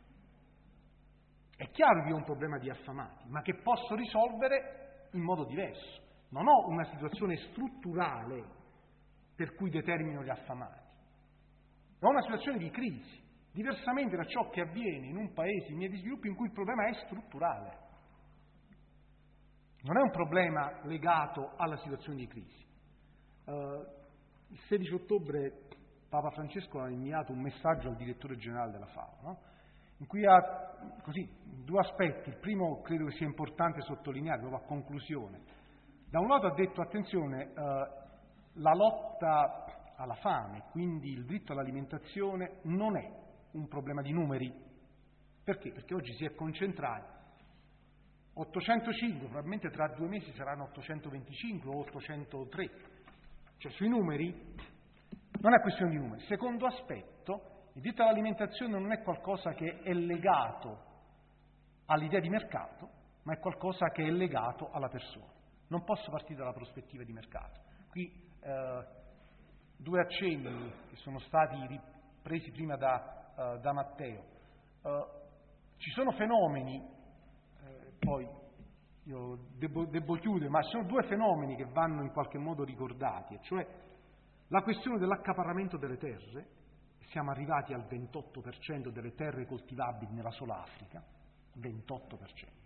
È chiaro che io ho un problema di affamati, ma che posso risolvere in modo diverso. Non ho una situazione strutturale per cui determino gli affamati. Ho una situazione di crisi, diversamente da ciò che avviene in un paese in via di sviluppo in cui il problema è strutturale. Non è un problema legato alla situazione di crisi. Il 16 ottobre Papa Francesco ha inviato un messaggio al direttore generale della FAO, no? In cui ha così due aspetti. Il primo credo che sia importante sottolineare proprio a conclusione. Da un lato ha detto: attenzione, la lotta alla fame, quindi il diritto all'alimentazione, non è un problema di numeri. Perché? Perché oggi si è concentrati 805, probabilmente tra 2 mesi saranno 825 o 803. Cioè sui numeri non è questione di numeri. Secondo aspetto, il diritto all'alimentazione non è qualcosa che è legato all'idea di mercato, ma è qualcosa che è legato alla persona. Non posso partire dalla prospettiva di mercato. Qui 2 accenni che sono stati ripresi prima da Matteo. Ci sono fenomeni, poi io devo chiudere, ma ci sono 2 fenomeni che vanno in qualche modo ricordati, e cioè la questione dell'accaparramento delle terre. Siamo arrivati al 28% delle terre coltivabili nella sola Africa, 28%.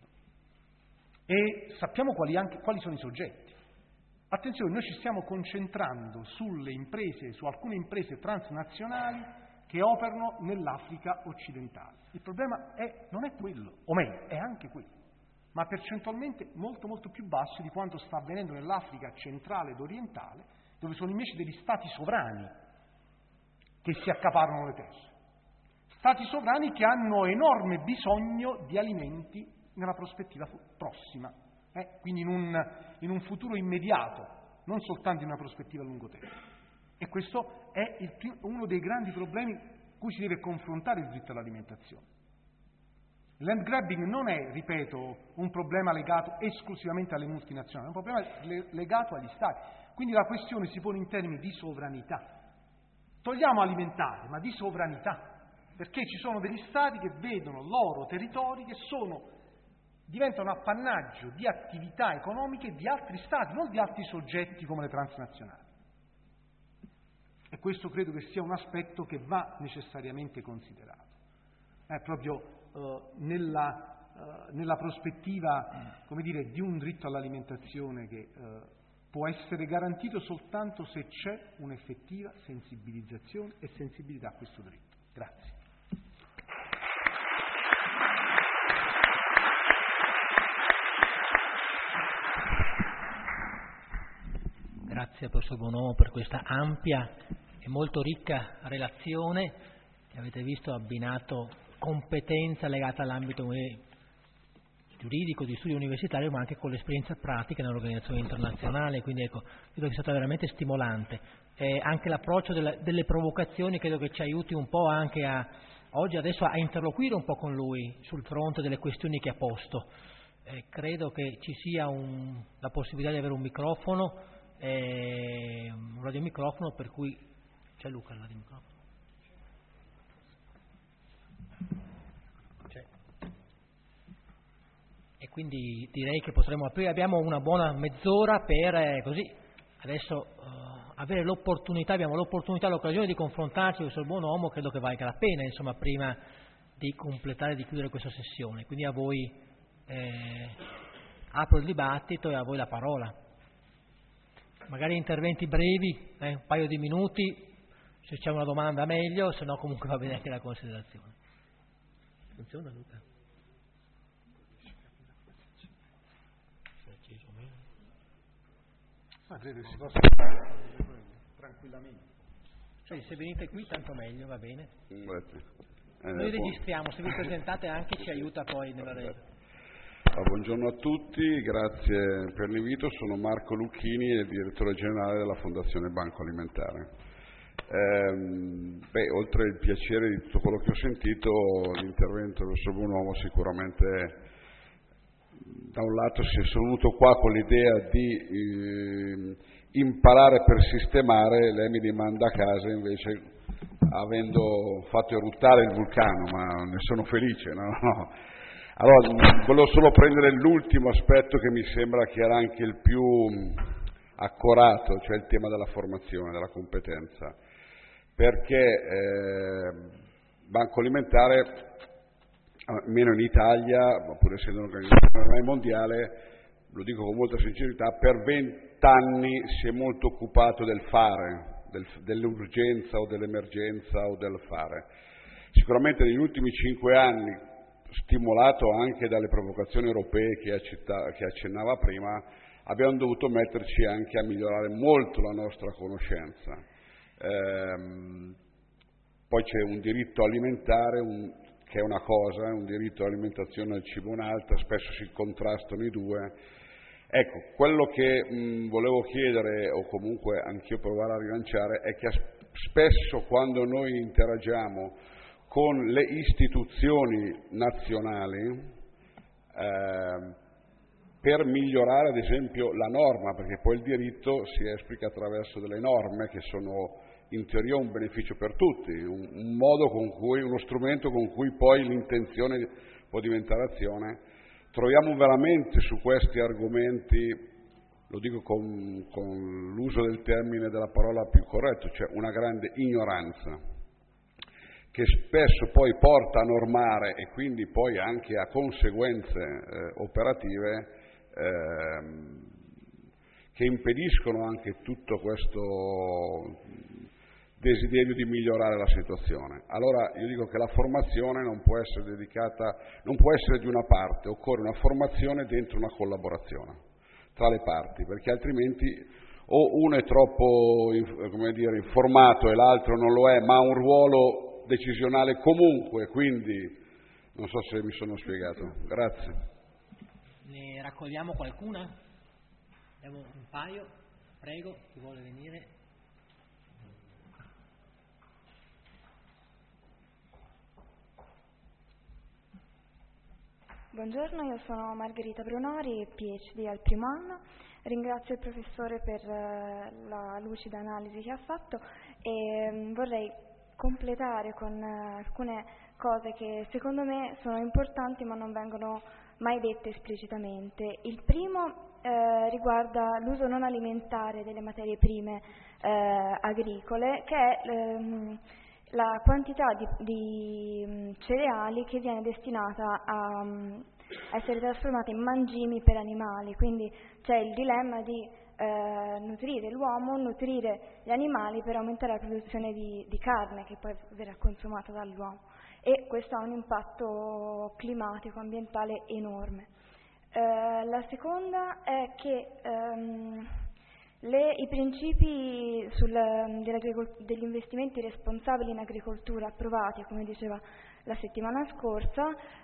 E sappiamo quali sono i soggetti. Attenzione, noi ci stiamo concentrando sulle imprese, su alcune imprese transnazionali che operano nell'Africa occidentale. Il problema non è quello, o meglio, è anche quello, ma percentualmente molto molto più basso di quanto sta avvenendo nell'Africa centrale ed orientale, dove sono invece degli stati sovrani che si accaparrano le terre. Stati sovrani che hanno enorme bisogno di alimenti nella prospettiva prossima, quindi in un futuro immediato, non soltanto in una prospettiva a lungo termine. E questo è uno dei grandi problemi cui si deve confrontare il diritto all'alimentazione. Il land grabbing non è, ripeto, un problema legato esclusivamente alle multinazionali, è un problema legato agli Stati. Quindi la questione si pone in termini di sovranità. Togliamo alimentare, ma di sovranità, perché ci sono degli Stati che vedono loro territori che sono diventa un appannaggio di attività economiche di altri Stati, non di altri soggetti come le transnazionali. E questo credo che sia un aspetto che va necessariamente considerato. Proprio nella prospettiva, come dire, di un diritto all'alimentazione che può essere garantito soltanto se c'è un'effettiva sensibilizzazione e sensibilità a questo diritto. Grazie. Grazie professor Bonomo per questa ampia e molto ricca relazione che avete visto abbinato competenza legata all'ambito giuridico, di studio universitario, ma anche con l'esperienza pratica nell'organizzazione internazionale, quindi ecco, credo che sia stata veramente stimolante. Anche l'approccio delle provocazioni credo che ci aiuti un po' anche oggi adesso a interloquire un po' con lui sul fronte delle questioni che ha posto. Credo che ci sia la possibilità di avere un microfono, un radiomicrofono, per cui c'è Luca il radiomicrofono. E quindi direi che potremo aprire, abbiamo una buona mezz'ora per così adesso avere l'opportunità, abbiamo l'opportunità, l'occasione di confrontarci con il Bonomo, credo che valga la pena, insomma, prima di completare, di chiudere questa sessione. Quindi a voi apro il dibattito e a voi la parola. Magari interventi brevi, un paio di minuti, se c'è una domanda meglio, se no comunque va bene anche la considerazione. Funziona, Luca? Ma credo si possa fare tranquillamente. Cioè, se venite qui tanto meglio, va bene. Noi registriamo, se vi presentate anche ci aiuta poi nella rete. Buongiorno a tutti, grazie per l'invito. Sono Marco Lucchini, il direttore generale della Fondazione Banco Alimentare. Oltre il piacere di tutto quello che ho sentito, l'intervento del professor Bonomo sicuramente, da un lato si è venuto qua con l'idea di imparare per sistemare, lei mi rimanda a casa invece avendo fatto eruttare il vulcano, ma ne sono felice, no? Allora, volevo solo prendere l'ultimo aspetto che mi sembra che era anche il più accorato, cioè il tema della formazione, della competenza, perché Banco Alimentare, almeno in Italia, ma pur essendo un'organizzazione mondiale, lo dico con molta sincerità, per 20 anni si è molto occupato del fare, dell'urgenza o dell'emergenza o del fare. Sicuramente negli ultimi 5 anni, stimolato anche dalle provocazioni europee che accennava prima, abbiamo dovuto metterci anche a migliorare molto la nostra conoscenza. Poi c'è un diritto alimentare, che è una cosa, un diritto all'alimentazione al cibo un'altra, spesso si contrastano i due. Ecco, quello che volevo chiedere, o comunque anch'io provare a rilanciare, è che spesso quando noi interagiamo con le istituzioni nazionali per migliorare ad esempio la norma, perché poi il diritto si esplica attraverso delle norme che sono in teoria un beneficio per tutti, un modo con cui, uno strumento con cui poi l'intenzione può diventare azione. Troviamo veramente su questi argomenti, lo dico con l'uso del termine, della parola più corretto, cioè una grande ignoranza, che spesso poi porta a normare e quindi poi anche a conseguenze operative che impediscono anche tutto questo desiderio di migliorare la situazione. Allora io dico che la formazione non può essere dedicata, non può essere di una parte, occorre una formazione dentro una collaborazione tra le parti, perché altrimenti o uno è troppo informato e l'altro non lo è, ma ha un ruolo decisionale comunque, quindi non so se mi sono spiegato. Grazie. Ne raccogliamo qualcuna? Abbiamo un paio, prego, chi vuole venire? Buongiorno, io sono Margherita Brunori, PhD al primo anno. Ringrazio il professore per la lucida analisi che ha fatto e vorrei completare con alcune cose che secondo me sono importanti ma non vengono mai dette esplicitamente. Il primo riguarda l'uso non alimentare delle materie prime agricole, che è la quantità di cereali che viene destinata a essere trasformata in mangimi per animali. Quindi c'è il dilemma di nutrire l'uomo, nutrire gli animali per aumentare la produzione di carne che poi verrà consumata dall'uomo, e questo ha un impatto climatico, ambientale enorme. La seconda è che i principi degli investimenti responsabili in agricoltura approvati, come diceva la settimana scorsa,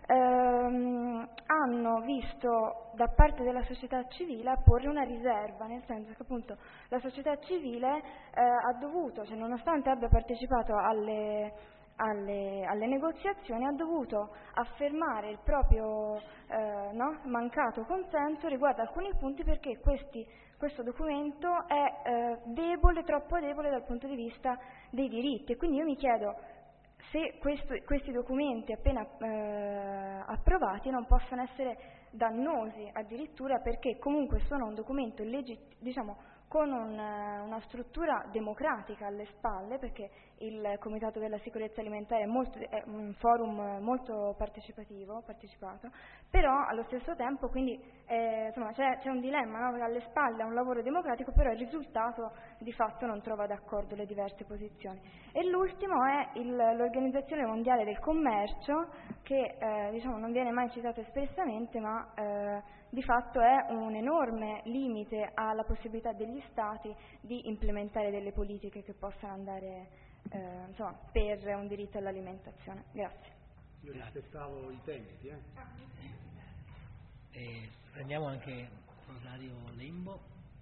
hanno visto da parte della società civile apporre una riserva, nel senso che appunto la società civile ha dovuto, cioè nonostante abbia partecipato alle negoziazioni, ha dovuto affermare il proprio mancato consenso riguardo a alcuni punti, perché questo documento è troppo debole dal punto di vista dei diritti. E quindi io mi chiedo se questi documenti appena approvati non possano essere dannosi addirittura, perché comunque sono un documento con una struttura democratica alle spalle, perché il Comitato della Sicurezza Alimentare è un forum molto partecipato, però allo stesso tempo quindi c'è un dilemma, no? Alle spalle ha un lavoro democratico, però il risultato di fatto non trova d'accordo le diverse posizioni. E l'ultimo è l'Organizzazione Mondiale del Commercio, che non viene mai citato espressamente, ma di fatto è un enorme limite alla possibilità degli Stati di implementare delle politiche che possano andare per un diritto all'alimentazione. Grazie. Io rispettavo i tempi. Prendiamo anche Rosario Lembo.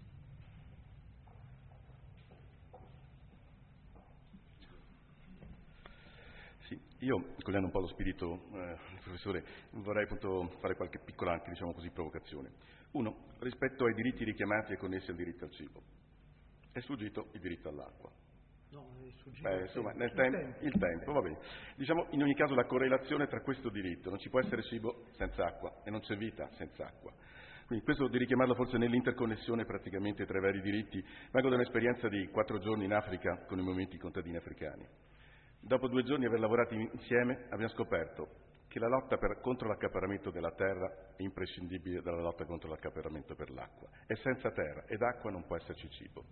Sì, io, cogliendo un po' lo spirito del professore, vorrei appunto fare qualche piccola, anche provocazione. Uno, rispetto ai diritti richiamati e connessi al diritto al cibo. È sfuggito il diritto all'acqua. No, è sfuggito il tempo, va bene. In ogni caso la correlazione tra questo diritto, non ci può essere cibo senza acqua e non c'è vita senza acqua. Quindi questo di richiamarlo forse nell'interconnessione praticamente tra i vari diritti. Vengo da un'esperienza di 4 giorni in Africa con i movimenti contadini africani. Dopo 2 giorni di aver lavorato insieme abbiamo scoperto che la lotta contro l'accaparramento della terra è imprescindibile dalla lotta contro l'accaparramento per l'acqua. E senza terra ed acqua non può esserci cibo.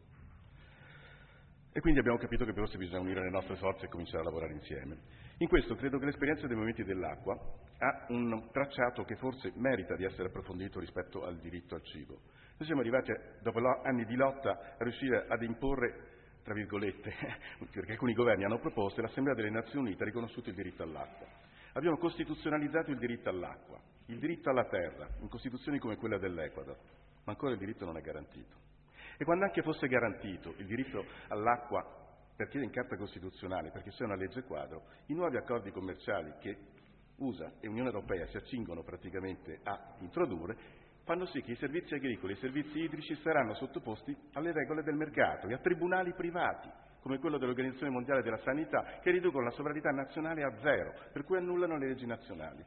E quindi abbiamo capito che forse bisogna unire le nostre forze e cominciare a lavorare insieme. In questo credo che l'esperienza dei movimenti dell'acqua ha un tracciato che forse merita di essere approfondito rispetto al diritto al cibo. Noi siamo arrivati, dopo anni di lotta, a riuscire ad imporre, tra virgolette, perché alcuni governi hanno proposto, e l'Assemblea delle Nazioni Unite ha riconosciuto il diritto all'acqua. Abbiamo costituzionalizzato il diritto all'acqua, il diritto alla terra, in costituzioni come quella dell'Ecuador, ma ancora il diritto non è garantito. E quando anche fosse garantito il diritto all'acqua, perché è in Carta Costituzionale, perché c'è una legge quadro, i nuovi accordi commerciali che USA e Unione Europea si accingono praticamente a introdurre, fanno sì che i servizi agricoli e i servizi idrici saranno sottoposti alle regole del mercato e a tribunali privati, come quello dell'Organizzazione Mondiale della Sanità, che riducono la sovranità nazionale a 0, per cui annullano le leggi nazionali.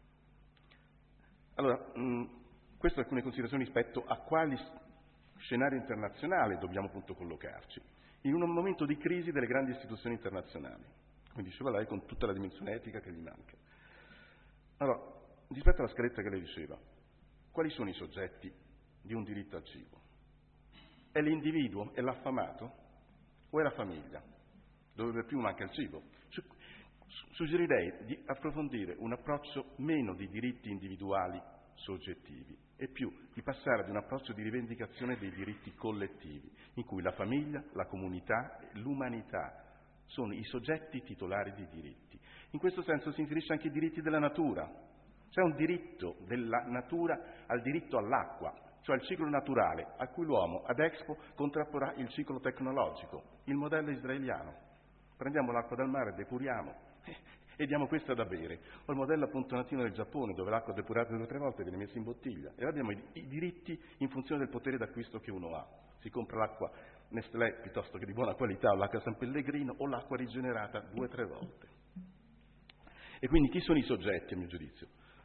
Allora, queste alcune considerazioni rispetto a quali scenario internazionale dobbiamo appunto collocarci, in un momento di crisi delle grandi istituzioni internazionali, come diceva lei, con tutta la dimensione etica che gli manca. Allora, rispetto alla scaletta che lei diceva, quali sono i soggetti di un diritto al cibo? È l'individuo, è l'affamato o è la famiglia, dove per più manca il cibo? Suggerirei di approfondire un approccio meno di diritti individuali soggettivi e più di passare ad un approccio di rivendicazione dei diritti collettivi, in cui la famiglia, la comunità, l'umanità sono i soggetti titolari di diritti. In questo senso si inserisce anche i diritti della natura. C'è un diritto della natura al diritto all'acqua, cioè il ciclo naturale, a cui l'uomo ad Expo contrapporrà il ciclo tecnologico, il modello israeliano. Prendiamo l'acqua dal mare, depuriamo e diamo questa da bere. O il modello appunto nativo del Giappone, dove l'acqua depurata 2 o 3 volte viene messa in bottiglia. E abbiamo i diritti in funzione del potere d'acquisto che uno ha. Si compra l'acqua Nestlé piuttosto che di buona qualità, o l'acqua San Pellegrino, o l'acqua rigenerata 2 o 3 volte. E quindi chi sono i soggetti, a mio giudizio?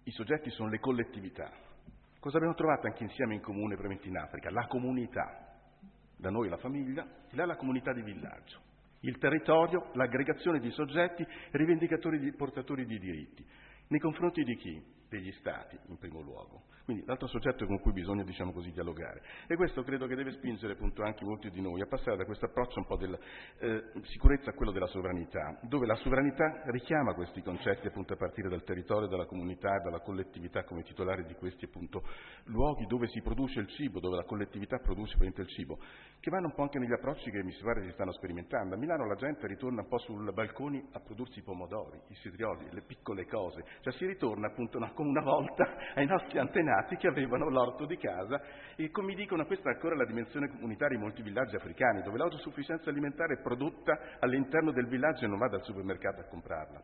i soggetti sono le collettività. Cosa abbiamo trovato anche insieme in comune veramente in Africa? La comunità. Da noi la famiglia, là la comunità di villaggio. Il territorio, l'aggregazione di soggetti rivendicatori, portatori di diritti. Nei confronti di chi? Degli Stati, in primo luogo. Quindi l'altro soggetto con cui bisogna, diciamo così, dialogare. E questo credo che deve spingere appunto anche molti di noi a passare da questo approccio un po' della sicurezza a quello della sovranità, dove la sovranità richiama questi concetti appunto a partire dal territorio, dalla comunità e dalla collettività come titolari di questi appunto luoghi dove si produce il cibo, dove la collettività produce praticamente il cibo, che vanno un po' anche negli approcci che mi pare si stanno sperimentando. A Milano la gente ritorna un po' sui balconi a prodursi i pomodori, i cetrioli, le piccole cose, cioè si ritorna appunto come una volta ai nostri antenati che avevano l'orto di casa e come dicono questa è ancora la dimensione comunitaria in molti villaggi africani dove l'autosufficienza alimentare è prodotta all'interno del villaggio e non va dal supermercato a comprarla.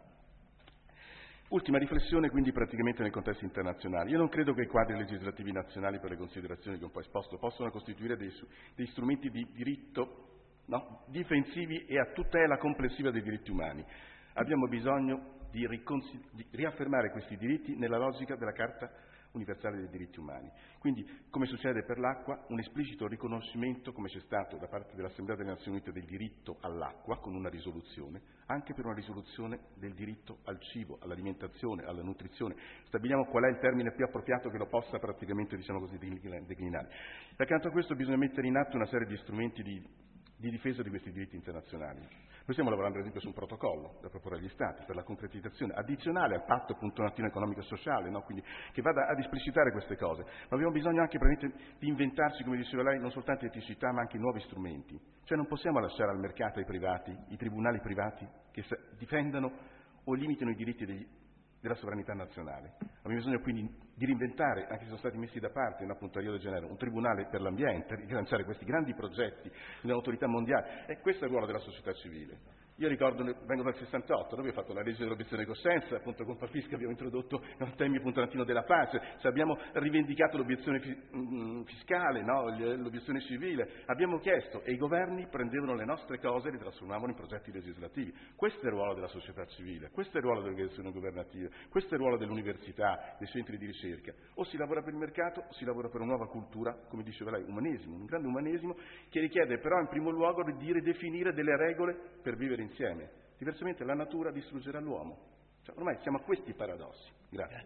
Ultima riflessione quindi praticamente nel contesto internazionale. Io non credo che i quadri legislativi nazionali per le considerazioni che ho un po' esposto possano costituire dei strumenti di diritto difensivi e a tutela complessiva dei diritti umani. Abbiamo bisogno di riaffermare questi diritti nella logica della Carta universale dei diritti umani. Quindi, come succede per l'acqua, un esplicito riconoscimento, come c'è stato da parte dell'Assemblea delle Nazioni Unite, del diritto all'acqua, con una risoluzione, anche per una risoluzione del diritto al cibo, all'alimentazione, alla nutrizione. Stabiliamo qual è il termine più appropriato che lo possa praticamente, diciamo così, declinare. E accanto a questo bisogna mettere in atto una serie di strumenti di difesa di questi diritti internazionali. Noi stiamo lavorando ad esempio su un protocollo da proporre agli Stati per la concretizzazione addizionale al patto appunto latino economico e sociale, quindi che vada ad esplicitare queste cose. Ma abbiamo bisogno anche di inventarci, come diceva lei, non soltanto eticità ma anche nuovi strumenti. Cioè non possiamo lasciare al mercato ai privati, i tribunali privati che difendano o limitino i diritti della sovranità nazionale. Abbiamo bisogno quindi di reinventare, anche se sono stati messi da parte appunto a Rio de Janeiro, un tribunale per l'ambiente, rilanciare questi grandi progetti di un'autorità mondiale. E questo è il ruolo della società civile. Io ricordo, vengo dal 68, noi abbiamo fatto la legge dell'obiezione di coscienza, appunto con Pappisca abbiamo introdotto il temi appunto latino della pace, cioè abbiamo rivendicato l'obiezione fiscale, l'obiezione civile, abbiamo chiesto e i governi prendevano le nostre cose e le trasformavano in progetti legislativi. Questo è il ruolo della società civile, questo è il ruolo delle organizzazioni governative, questo è il ruolo dell'università, dei centri di ricerca. O si lavora per il mercato o si lavora per una nuova cultura, come diceva lei, umanesimo, un grande umanesimo che richiede però in primo luogo di ridefinire delle regole per vivere insieme. Diversamente la natura distruggerà l'uomo. Cioè, ormai siamo a questi paradossi. Grazie.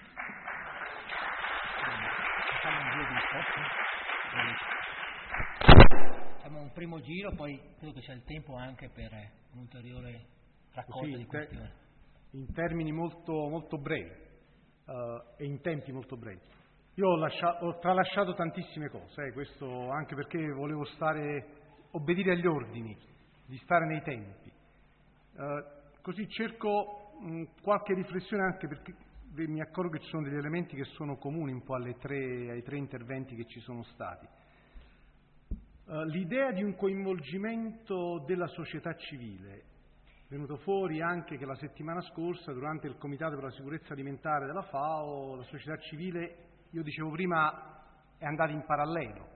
Facciamo un primo giro, poi credo che cia il tempo anche per un ulteriore raccolta di questioni. In termini molto, molto brevi e in tempi molto brevi. Io ho tralasciato tantissime cose, questo anche perché volevo obbedire agli ordini, di stare nei tempi. Così cerco qualche riflessione anche perché mi accorgo che ci sono degli elementi che sono comuni un po' ai tre interventi che ci sono stati. L'idea di un coinvolgimento della società civile, è venuto fuori anche che la settimana scorsa durante il Comitato per la sicurezza alimentare della FAO la società civile, io dicevo prima, è andata in parallelo.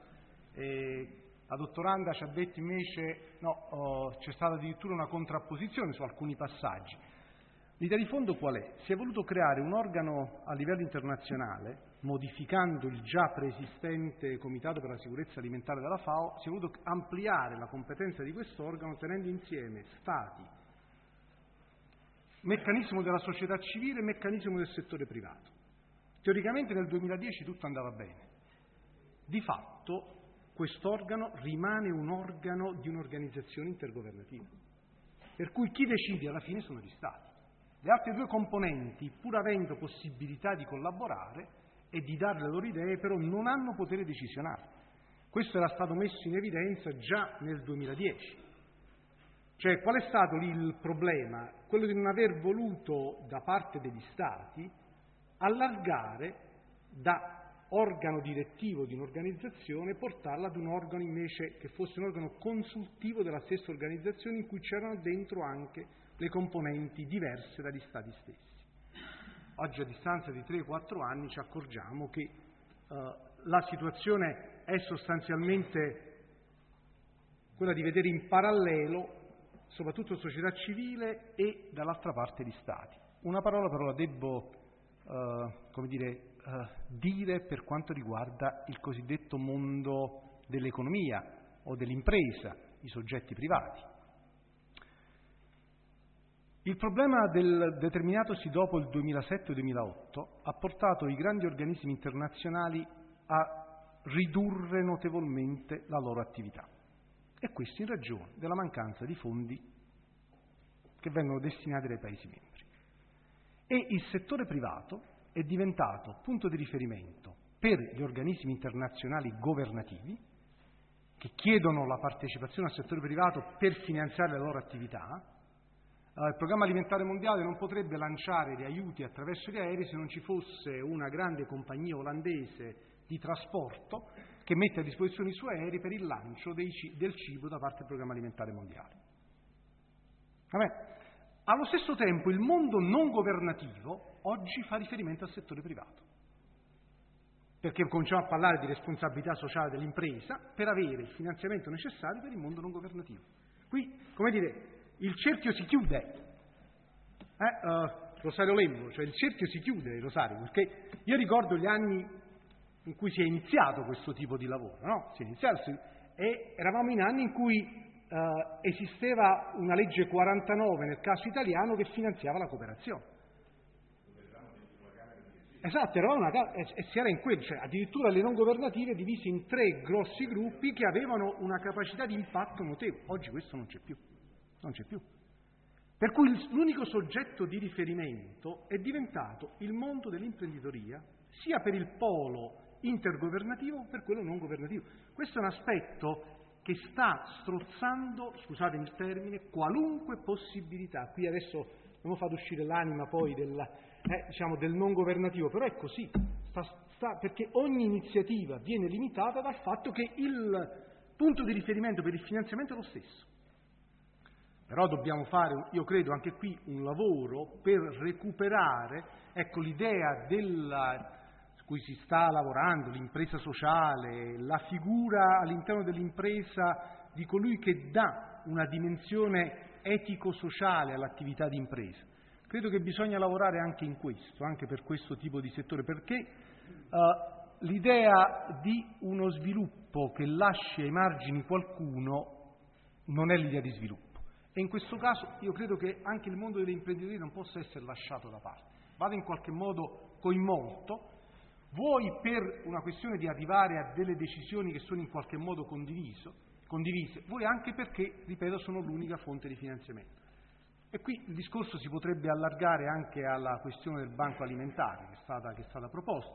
La dottoranda ci ha detto invece no, c'è stata addirittura una contrapposizione su alcuni passaggi. L'idea di fondo qual è? Si è voluto creare un organo a livello internazionale, modificando il già preesistente Comitato per la sicurezza alimentare della FAO, si è voluto ampliare la competenza di questo organo tenendo insieme Stati, meccanismo della società civile e meccanismo del settore privato. Teoricamente nel 2010 tutto andava bene. Di fatto quest'organo rimane un organo di un'organizzazione intergovernativa, per cui chi decide alla fine sono gli Stati. Le altre due componenti, pur avendo possibilità di collaborare e di dare le loro idee, però non hanno potere decisionale. Questo era stato messo in evidenza già nel 2010. Cioè, qual è stato lì il problema? Quello di non aver voluto, da parte degli Stati, allargare da organo direttivo di un'organizzazione, portarla ad un organo invece che fosse un organo consultivo della stessa organizzazione in cui c'erano dentro anche le componenti diverse dagli Stati stessi. Oggi a distanza di 3-4 anni ci accorgiamo che la situazione è sostanzialmente quella di vedere in parallelo soprattutto società civile e dall'altra parte gli Stati. Una parola però la debbo dire per quanto riguarda il cosiddetto mondo dell'economia o dell'impresa, i soggetti privati. Il problema determinatosi dopo il 2007-2008 ha portato i grandi organismi internazionali a ridurre notevolmente la loro attività, e questo in ragione della mancanza di fondi che vengono destinati dai Paesi membri. E il settore privato è diventato punto di riferimento per gli organismi internazionali governativi che chiedono la partecipazione al settore privato per finanziare le loro attività. Il Programma Alimentare Mondiale non potrebbe lanciare gli aiuti attraverso gli aerei se non ci fosse una grande compagnia olandese di trasporto che mette a disposizione i suoi aerei per il lancio del cibo da parte del Programma Alimentare Mondiale. Allo stesso tempo il mondo non governativo oggi fa riferimento al settore privato, perché cominciamo a parlare di responsabilità sociale dell'impresa per avere il finanziamento necessario per il mondo non governativo. Qui, il cerchio si chiude, Rosario Lembo, cioè il cerchio si chiude, Rosario, perché io ricordo gli anni in cui si è iniziato questo tipo di lavoro, no? E eravamo in anni in cui esisteva una legge 49 nel caso italiano che finanziava la cooperazione. Esatto, e si era in quello, cioè addirittura le non governative divise in 3 grossi gruppi che avevano una capacità di impatto notevole. Oggi questo non c'è più. Per cui l'unico soggetto di riferimento è diventato il mondo dell'imprenditoria, sia per il polo intergovernativo che per quello non governativo. Questo è un aspetto che sta strozzando, scusatemi il termine, qualunque possibilità. Qui adesso non ho fatto uscire l'anima poi del non governativo, però è così, perché ogni iniziativa viene limitata dal fatto che il punto di riferimento per il finanziamento è lo stesso. Però dobbiamo fare, io credo, anche qui un lavoro per recuperare, l'idea su cui si sta lavorando, l'impresa sociale, la figura all'interno dell'impresa di colui che dà una dimensione etico-sociale all'attività di impresa. Credo che bisogna lavorare anche in questo, anche per questo tipo di settore, perché l'idea di uno sviluppo che lasci ai margini qualcuno non è l'idea di sviluppo. E in questo caso io credo che anche il mondo dell'imprenditoria non possa essere lasciato da parte, vada in qualche modo coinvolto, vuoi per una questione di arrivare a delle decisioni che sono in qualche modo condivise, vuoi anche perché, ripeto, sono l'unica fonte di finanziamento. E qui il discorso si potrebbe allargare anche alla questione del banco alimentare che è stata proposta,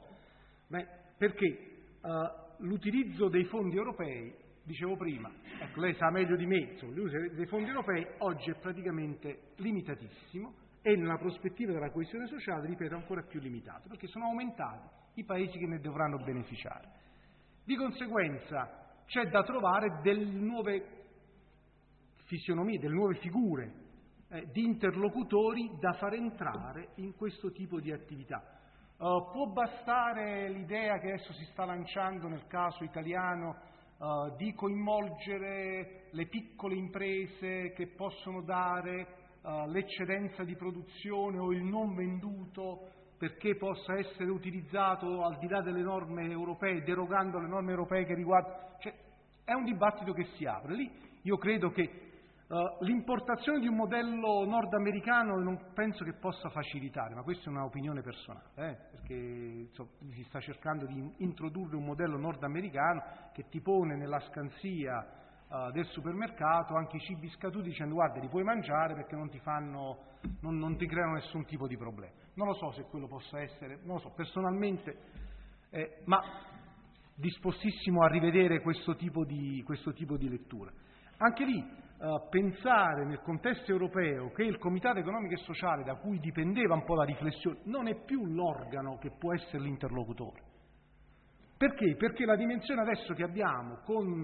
perché l'utilizzo dei fondi europei, dicevo prima, lei sa meglio di me, l'uso dei fondi europei oggi è praticamente limitatissimo e nella prospettiva della coesione sociale, ripeto, ancora più limitato, perché sono aumentati i paesi che ne dovranno beneficiare. Di conseguenza c'è da trovare delle nuove fisionomie, delle nuove figure di interlocutori da far entrare in questo tipo di attività. Può bastare l'idea che adesso si sta lanciando nel caso italiano di coinvolgere le piccole imprese che possono dare l'eccedenza di produzione o il non venduto perché possa essere utilizzato al di là delle norme europee, derogando alle norme europee che riguardano... è un dibattito che si apre. Lì io credo che l'importazione di un modello nordamericano non penso che possa facilitare, ma questa è un'opinione personale, perché si sta cercando di introdurre un modello nordamericano che ti pone nella scansia del supermercato anche i cibi scaduti dicendo guarda li puoi mangiare perché non ti creano nessun tipo di problema. Non lo so se quello possa essere, non lo so personalmente, ma dispostissimo a rivedere questo tipo di lettura. Anche lì pensare nel contesto europeo che il Comitato Economico e Sociale, da cui dipendeva un po' la riflessione, non è più l'organo che può essere l'interlocutore. Perché? Perché la dimensione adesso che abbiamo,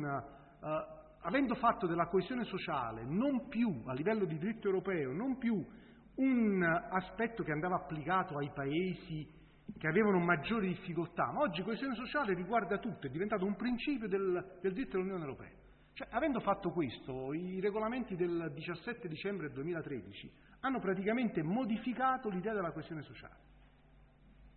avendo fatto della coesione sociale non più a livello di diritto europeo, non più un aspetto che andava applicato ai paesi che avevano maggiori difficoltà, ma oggi coesione sociale riguarda tutto, è diventato un principio del diritto dell'Unione Europea. Avendo fatto questo, i regolamenti del 17 dicembre 2013 hanno praticamente modificato l'idea della coesione sociale.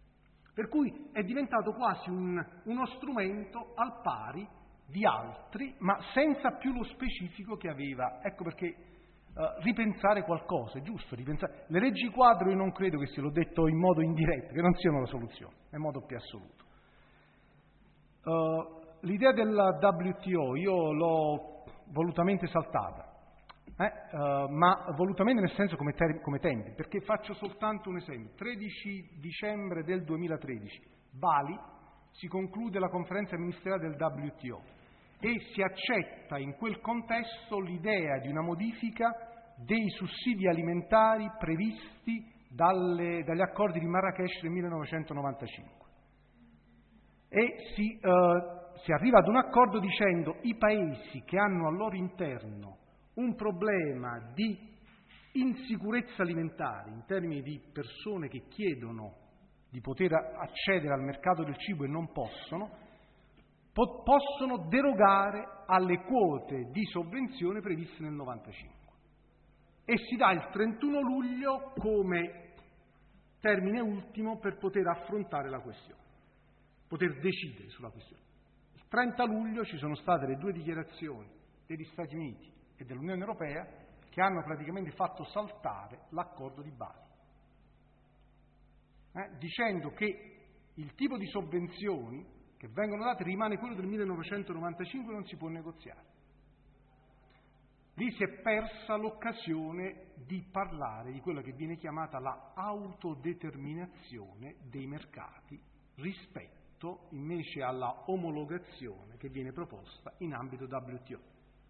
Per cui è diventato quasi uno strumento al pari di altri, ma senza più lo specifico che aveva. Ecco perché ripensare qualcosa, è giusto ripensare. Le leggi quadro io non credo che, se l'ho detto in modo indiretto, che non siano la soluzione, nel modo più assoluto. L'idea della WTO io l'ho volutamente saltata, ma volutamente nel senso come tempi, perché faccio soltanto un esempio. 13 dicembre del 2013, Bali, si conclude la conferenza ministeriale del WTO e si accetta in quel contesto l'idea di una modifica dei sussidi alimentari previsti dagli accordi di Marrakech del 1995. E si arriva ad un accordo dicendo i paesi che hanno al loro interno un problema di insicurezza alimentare, in termini di persone che chiedono di poter accedere al mercato del cibo e non possono derogare alle quote di sovvenzione previste nel 95. E si dà il 31 luglio come termine ultimo per poter affrontare la questione, poter decidere sulla questione. Il 30 luglio ci sono state le 2 dichiarazioni degli Stati Uniti e dell'Unione Europea che hanno praticamente fatto saltare l'accordo di Bali, dicendo che il tipo di sovvenzioni che vengono date rimane quello del 1995 e non si può negoziare. Lì si è persa l'occasione di parlare di quella che viene chiamata la autodeterminazione dei mercati rispetto invece alla omologazione che viene proposta in ambito WTO.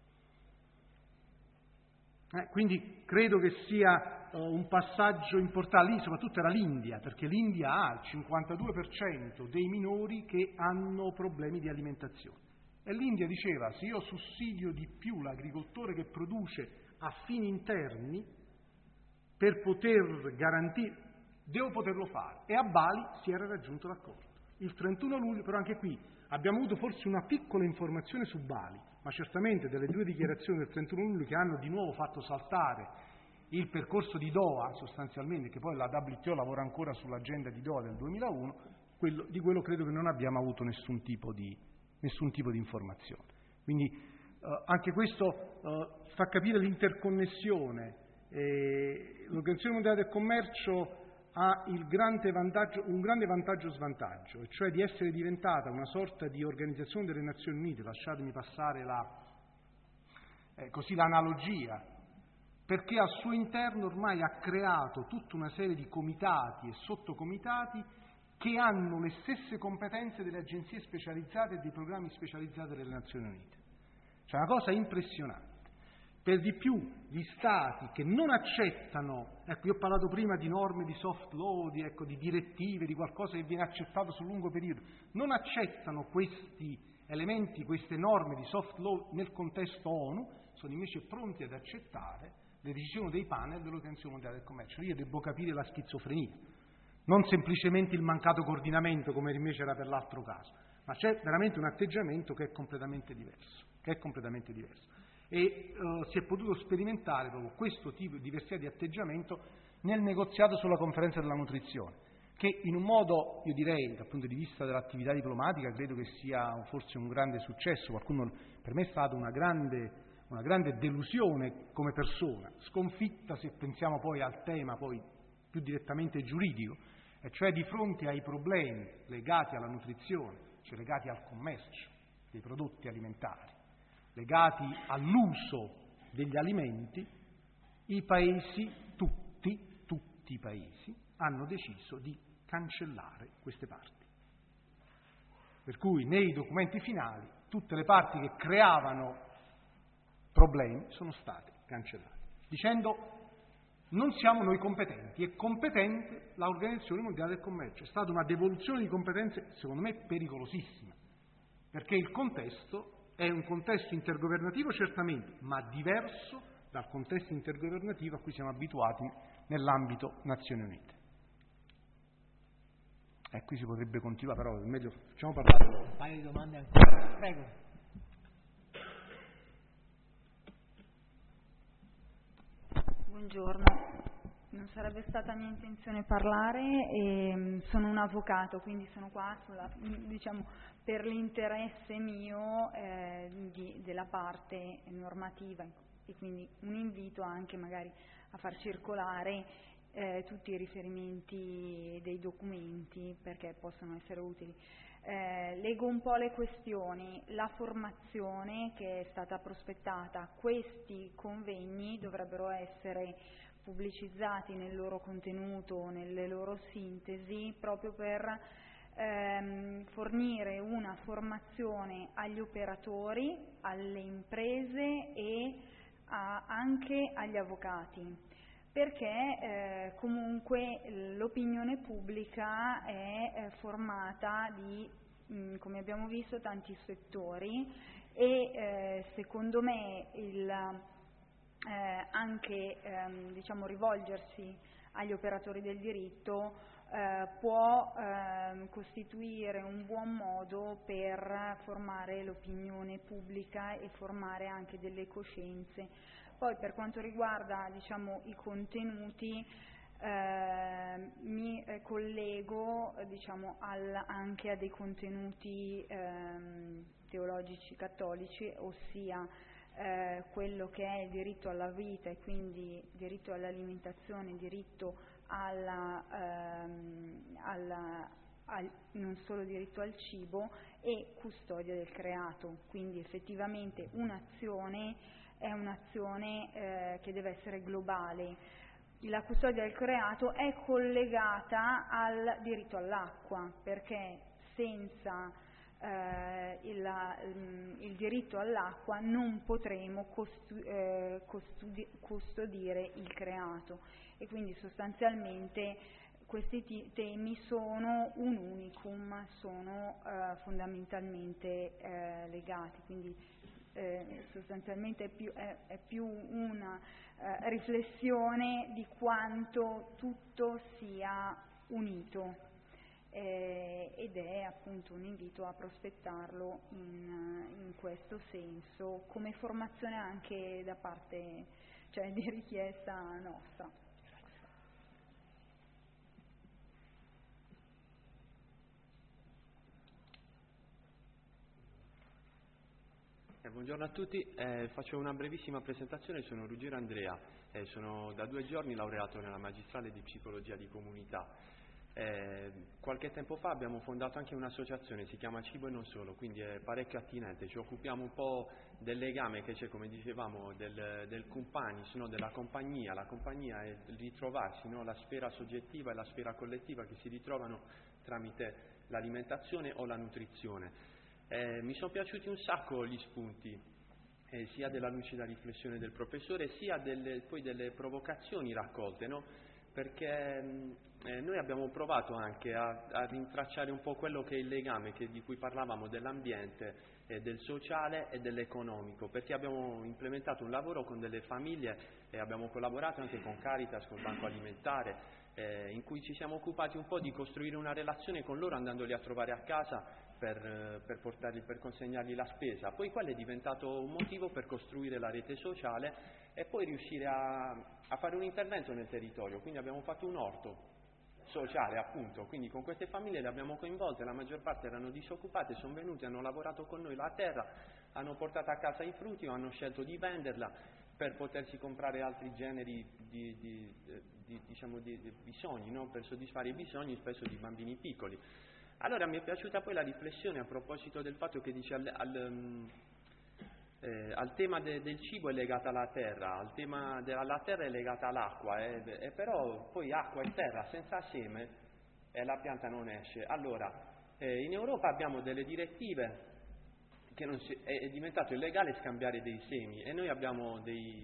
Quindi credo che sia un passaggio importante. Lì soprattutto era l'India, perché l'India ha il 52% dei minori che hanno problemi di alimentazione. E l'India diceva: se io sussidio di più l'agricoltore che produce a fini interni per poter garantire, devo poterlo fare. E a Bali si era raggiunto l'accordo. Il 31 luglio, però anche qui abbiamo avuto forse una piccola informazione su Bali, ma certamente delle 2 dichiarazioni del 31 luglio che hanno di nuovo fatto saltare il percorso di Doha, sostanzialmente, che poi la WTO lavora ancora sull'agenda di Doha del 2001, di quello credo che non abbiamo avuto nessun tipo di informazione. Quindi anche questo fa capire l'interconnessione. L'Organizzazione Mondiale del Commercio ha un grande vantaggio-svantaggio, e cioè di essere diventata una sorta di organizzazione delle Nazioni Unite, lasciatemi passare l'analogia, perché al suo interno ormai ha creato tutta una serie di comitati e sottocomitati che hanno le stesse competenze delle agenzie specializzate e dei programmi specializzati delle Nazioni Unite. C'è una cosa impressionante. Per di più gli Stati che non accettano, io ho parlato prima di norme di soft law, di direttive, di qualcosa che viene accettato sul lungo periodo, non accettano questi elementi, queste norme di soft law nel contesto ONU, sono invece pronti ad accettare le decisioni dei panel dell'Organizzazione Mondiale del Commercio. Io devo capire la schizofrenia, non semplicemente il mancato coordinamento come invece era per l'altro caso, ma c'è veramente un atteggiamento che è completamente diverso. E si è potuto sperimentare proprio questo tipo di diversità di atteggiamento nel negoziato sulla conferenza della nutrizione, che in un modo, io direi, dal punto di vista dell'attività diplomatica, credo che sia forse un grande successo. Per me è stata una grande delusione come persona, sconfitta se pensiamo poi al tema poi più direttamente giuridico, e cioè di fronte ai problemi legati alla nutrizione, cioè legati al commercio dei prodotti alimentari, legati all'uso degli alimenti, i paesi, tutti i paesi, hanno deciso di cancellare queste parti. Per cui nei documenti finali tutte le parti che creavano problemi sono state cancellate, dicendo: non siamo noi competenti, è competente l'Organizzazione Mondiale del Commercio. È stata una devoluzione di competenze, secondo me, pericolosissima, perché il contesto è un contesto intergovernativo certamente, ma diverso dal contesto intergovernativo a cui siamo abituati nell'ambito Nazioni Unite. Qui si potrebbe continuare, però è meglio facciamo parlare. Un paio di domande ancora, prego. Buongiorno. non sarebbe stata mia intenzione parlare, e sono un avvocato, quindi sono qua per l'interesse mio della parte normativa, e quindi un invito anche magari a far circolare tutti i riferimenti dei documenti, perché possono essere utili. Leggo un po' le questioni. La formazione che è stata prospettata: questi convegni dovrebbero essere pubblicizzati nel loro contenuto, nelle loro sintesi, proprio per fornire una formazione agli operatori, alle imprese e anche agli avvocati, perché comunque l'opinione pubblica è formata di, come abbiamo visto, tanti settori, e secondo me anche rivolgersi agli operatori del diritto può costituire un buon modo per formare l'opinione pubblica e formare anche delle coscienze. Poi, per quanto riguarda i contenuti, mi collego anche a dei contenuti teologici cattolici, ossia quello che è il diritto alla vita, e quindi diritto all'alimentazione, diritto non solo diritto al cibo, e custodia del creato. Quindi effettivamente un'azione è un'azione che deve essere globale. La custodia del creato è collegata al diritto all'acqua, perché senza il diritto all'acqua non potremo custodire il creato, e quindi sostanzialmente questi temi sono un unicum, sono fondamentalmente legati, quindi sostanzialmente è più una riflessione di quanto tutto sia unito. Ed è appunto un invito a prospettarlo in questo senso, come formazione anche da parte, di richiesta nostra. Buongiorno a tutti, faccio una brevissima presentazione. Sono Ruggero Andrea, sono da 2 giorni laureato nella magistrale di psicologia di comunità. Qualche tempo fa abbiamo fondato anche un'associazione, si chiama Cibo e non solo, quindi è parecchio attinente. Ci occupiamo un po' del legame che c'è, come dicevamo, del companis, no? Della compagnia. La compagnia è il ritrovarsi, no? La sfera soggettiva e la sfera collettiva che si ritrovano tramite l'alimentazione o la nutrizione. Mi sono piaciuti un sacco gli spunti, sia della lucida riflessione del professore, sia poi delle provocazioni raccolte, no? Perché noi abbiamo provato anche a rintracciare un po' quello che è il legame di cui parlavamo, dell'ambiente, del sociale e dell'economico, perché abbiamo implementato un lavoro con delle famiglie e abbiamo collaborato anche con Caritas, col Banco Alimentare, in cui ci siamo occupati un po' di costruire una relazione con loro, andandoli a trovare a casa per consegnargli la spesa. Poi quello è diventato un motivo per costruire la rete sociale e poi riuscire a fare un intervento nel territorio. Quindi abbiamo fatto un orto sociale, appunto, quindi con queste famiglie le abbiamo coinvolte, la maggior parte erano disoccupate, sono venuti, hanno lavorato con noi la terra, hanno portato a casa i frutti o hanno scelto di venderla per potersi comprare altri generi di bisogni, no? Per soddisfare i bisogni spesso di bambini piccoli. Allora mi è piaciuta poi la riflessione a proposito del fatto che dice al tema del cibo è legata alla terra, al tema della terra è legata all'acqua, però poi acqua e terra senza seme la pianta non esce. Allora, in Europa abbiamo delle direttive che è diventato illegale scambiare dei semi, e noi abbiamo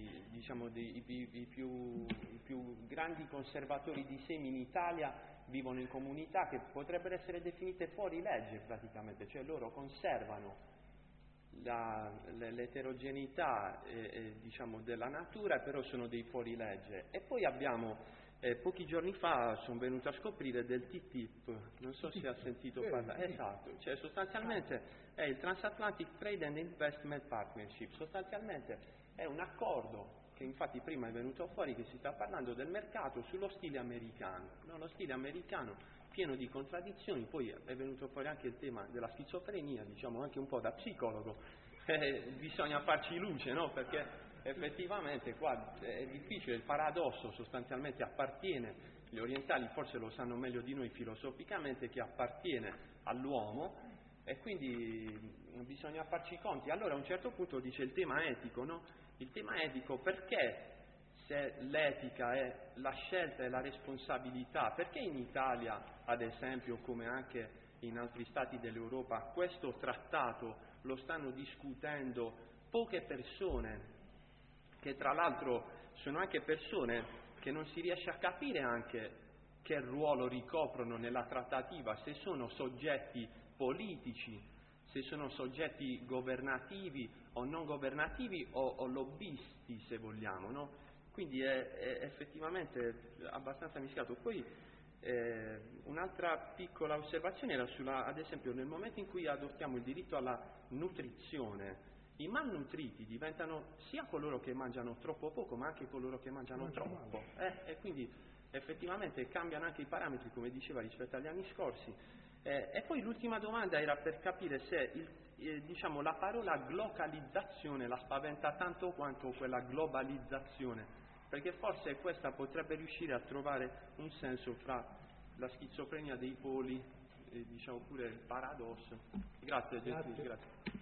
i più grandi conservatori di semi in Italia vivono in comunità che potrebbero essere definite fuori legge praticamente, cioè loro conservano l'eterogeneità della natura, però sono dei fuorilegge. E poi abbiamo pochi giorni fa sono venuto a scoprire del TTIP, non so se ha sentito parlare. Esatto, cioè sostanzialmente è il Transatlantic Trade and Investment Partnership, sostanzialmente è un accordo che infatti prima è venuto fuori, che si sta parlando del mercato sullo stile americano, no? Lo stile americano pieno di contraddizioni, poi è venuto fuori anche il tema della schizofrenia, diciamo anche un po' da psicologo, bisogna farci luce, no? Perché effettivamente qua è difficile, il paradosso sostanzialmente appartiene, gli orientali forse lo sanno meglio di noi filosoficamente, che appartiene all'uomo, e quindi bisogna farci i conti. Allora a un certo punto dice il tema etico, no? Il tema etico, perché se l'etica è la scelta e la responsabilità, perché in Italia, ad esempio, come anche in altri stati dell'Europa, questo trattato lo stanno discutendo poche persone, che tra l'altro sono anche persone che non si riesce a capire anche che ruolo ricoprono nella trattativa, se sono soggetti politici, se sono soggetti governativi o non governativi o lobbisti, se vogliamo, no? Quindi è effettivamente abbastanza mischiato. Poi un'altra piccola osservazione era ad esempio, nel momento in cui adottiamo il diritto alla nutrizione, i malnutriti diventano sia coloro che mangiano troppo poco, ma anche coloro che mangiano troppo, e quindi effettivamente cambiano anche i parametri, come diceva, rispetto agli anni scorsi. E poi l'ultima domanda era per capire se diciamo, la parola glocalizzazione la spaventa tanto quanto quella globalizzazione, perché forse questa potrebbe riuscire a trovare un senso fra la schizofrenia dei poli e diciamo pure il paradosso. Grazie.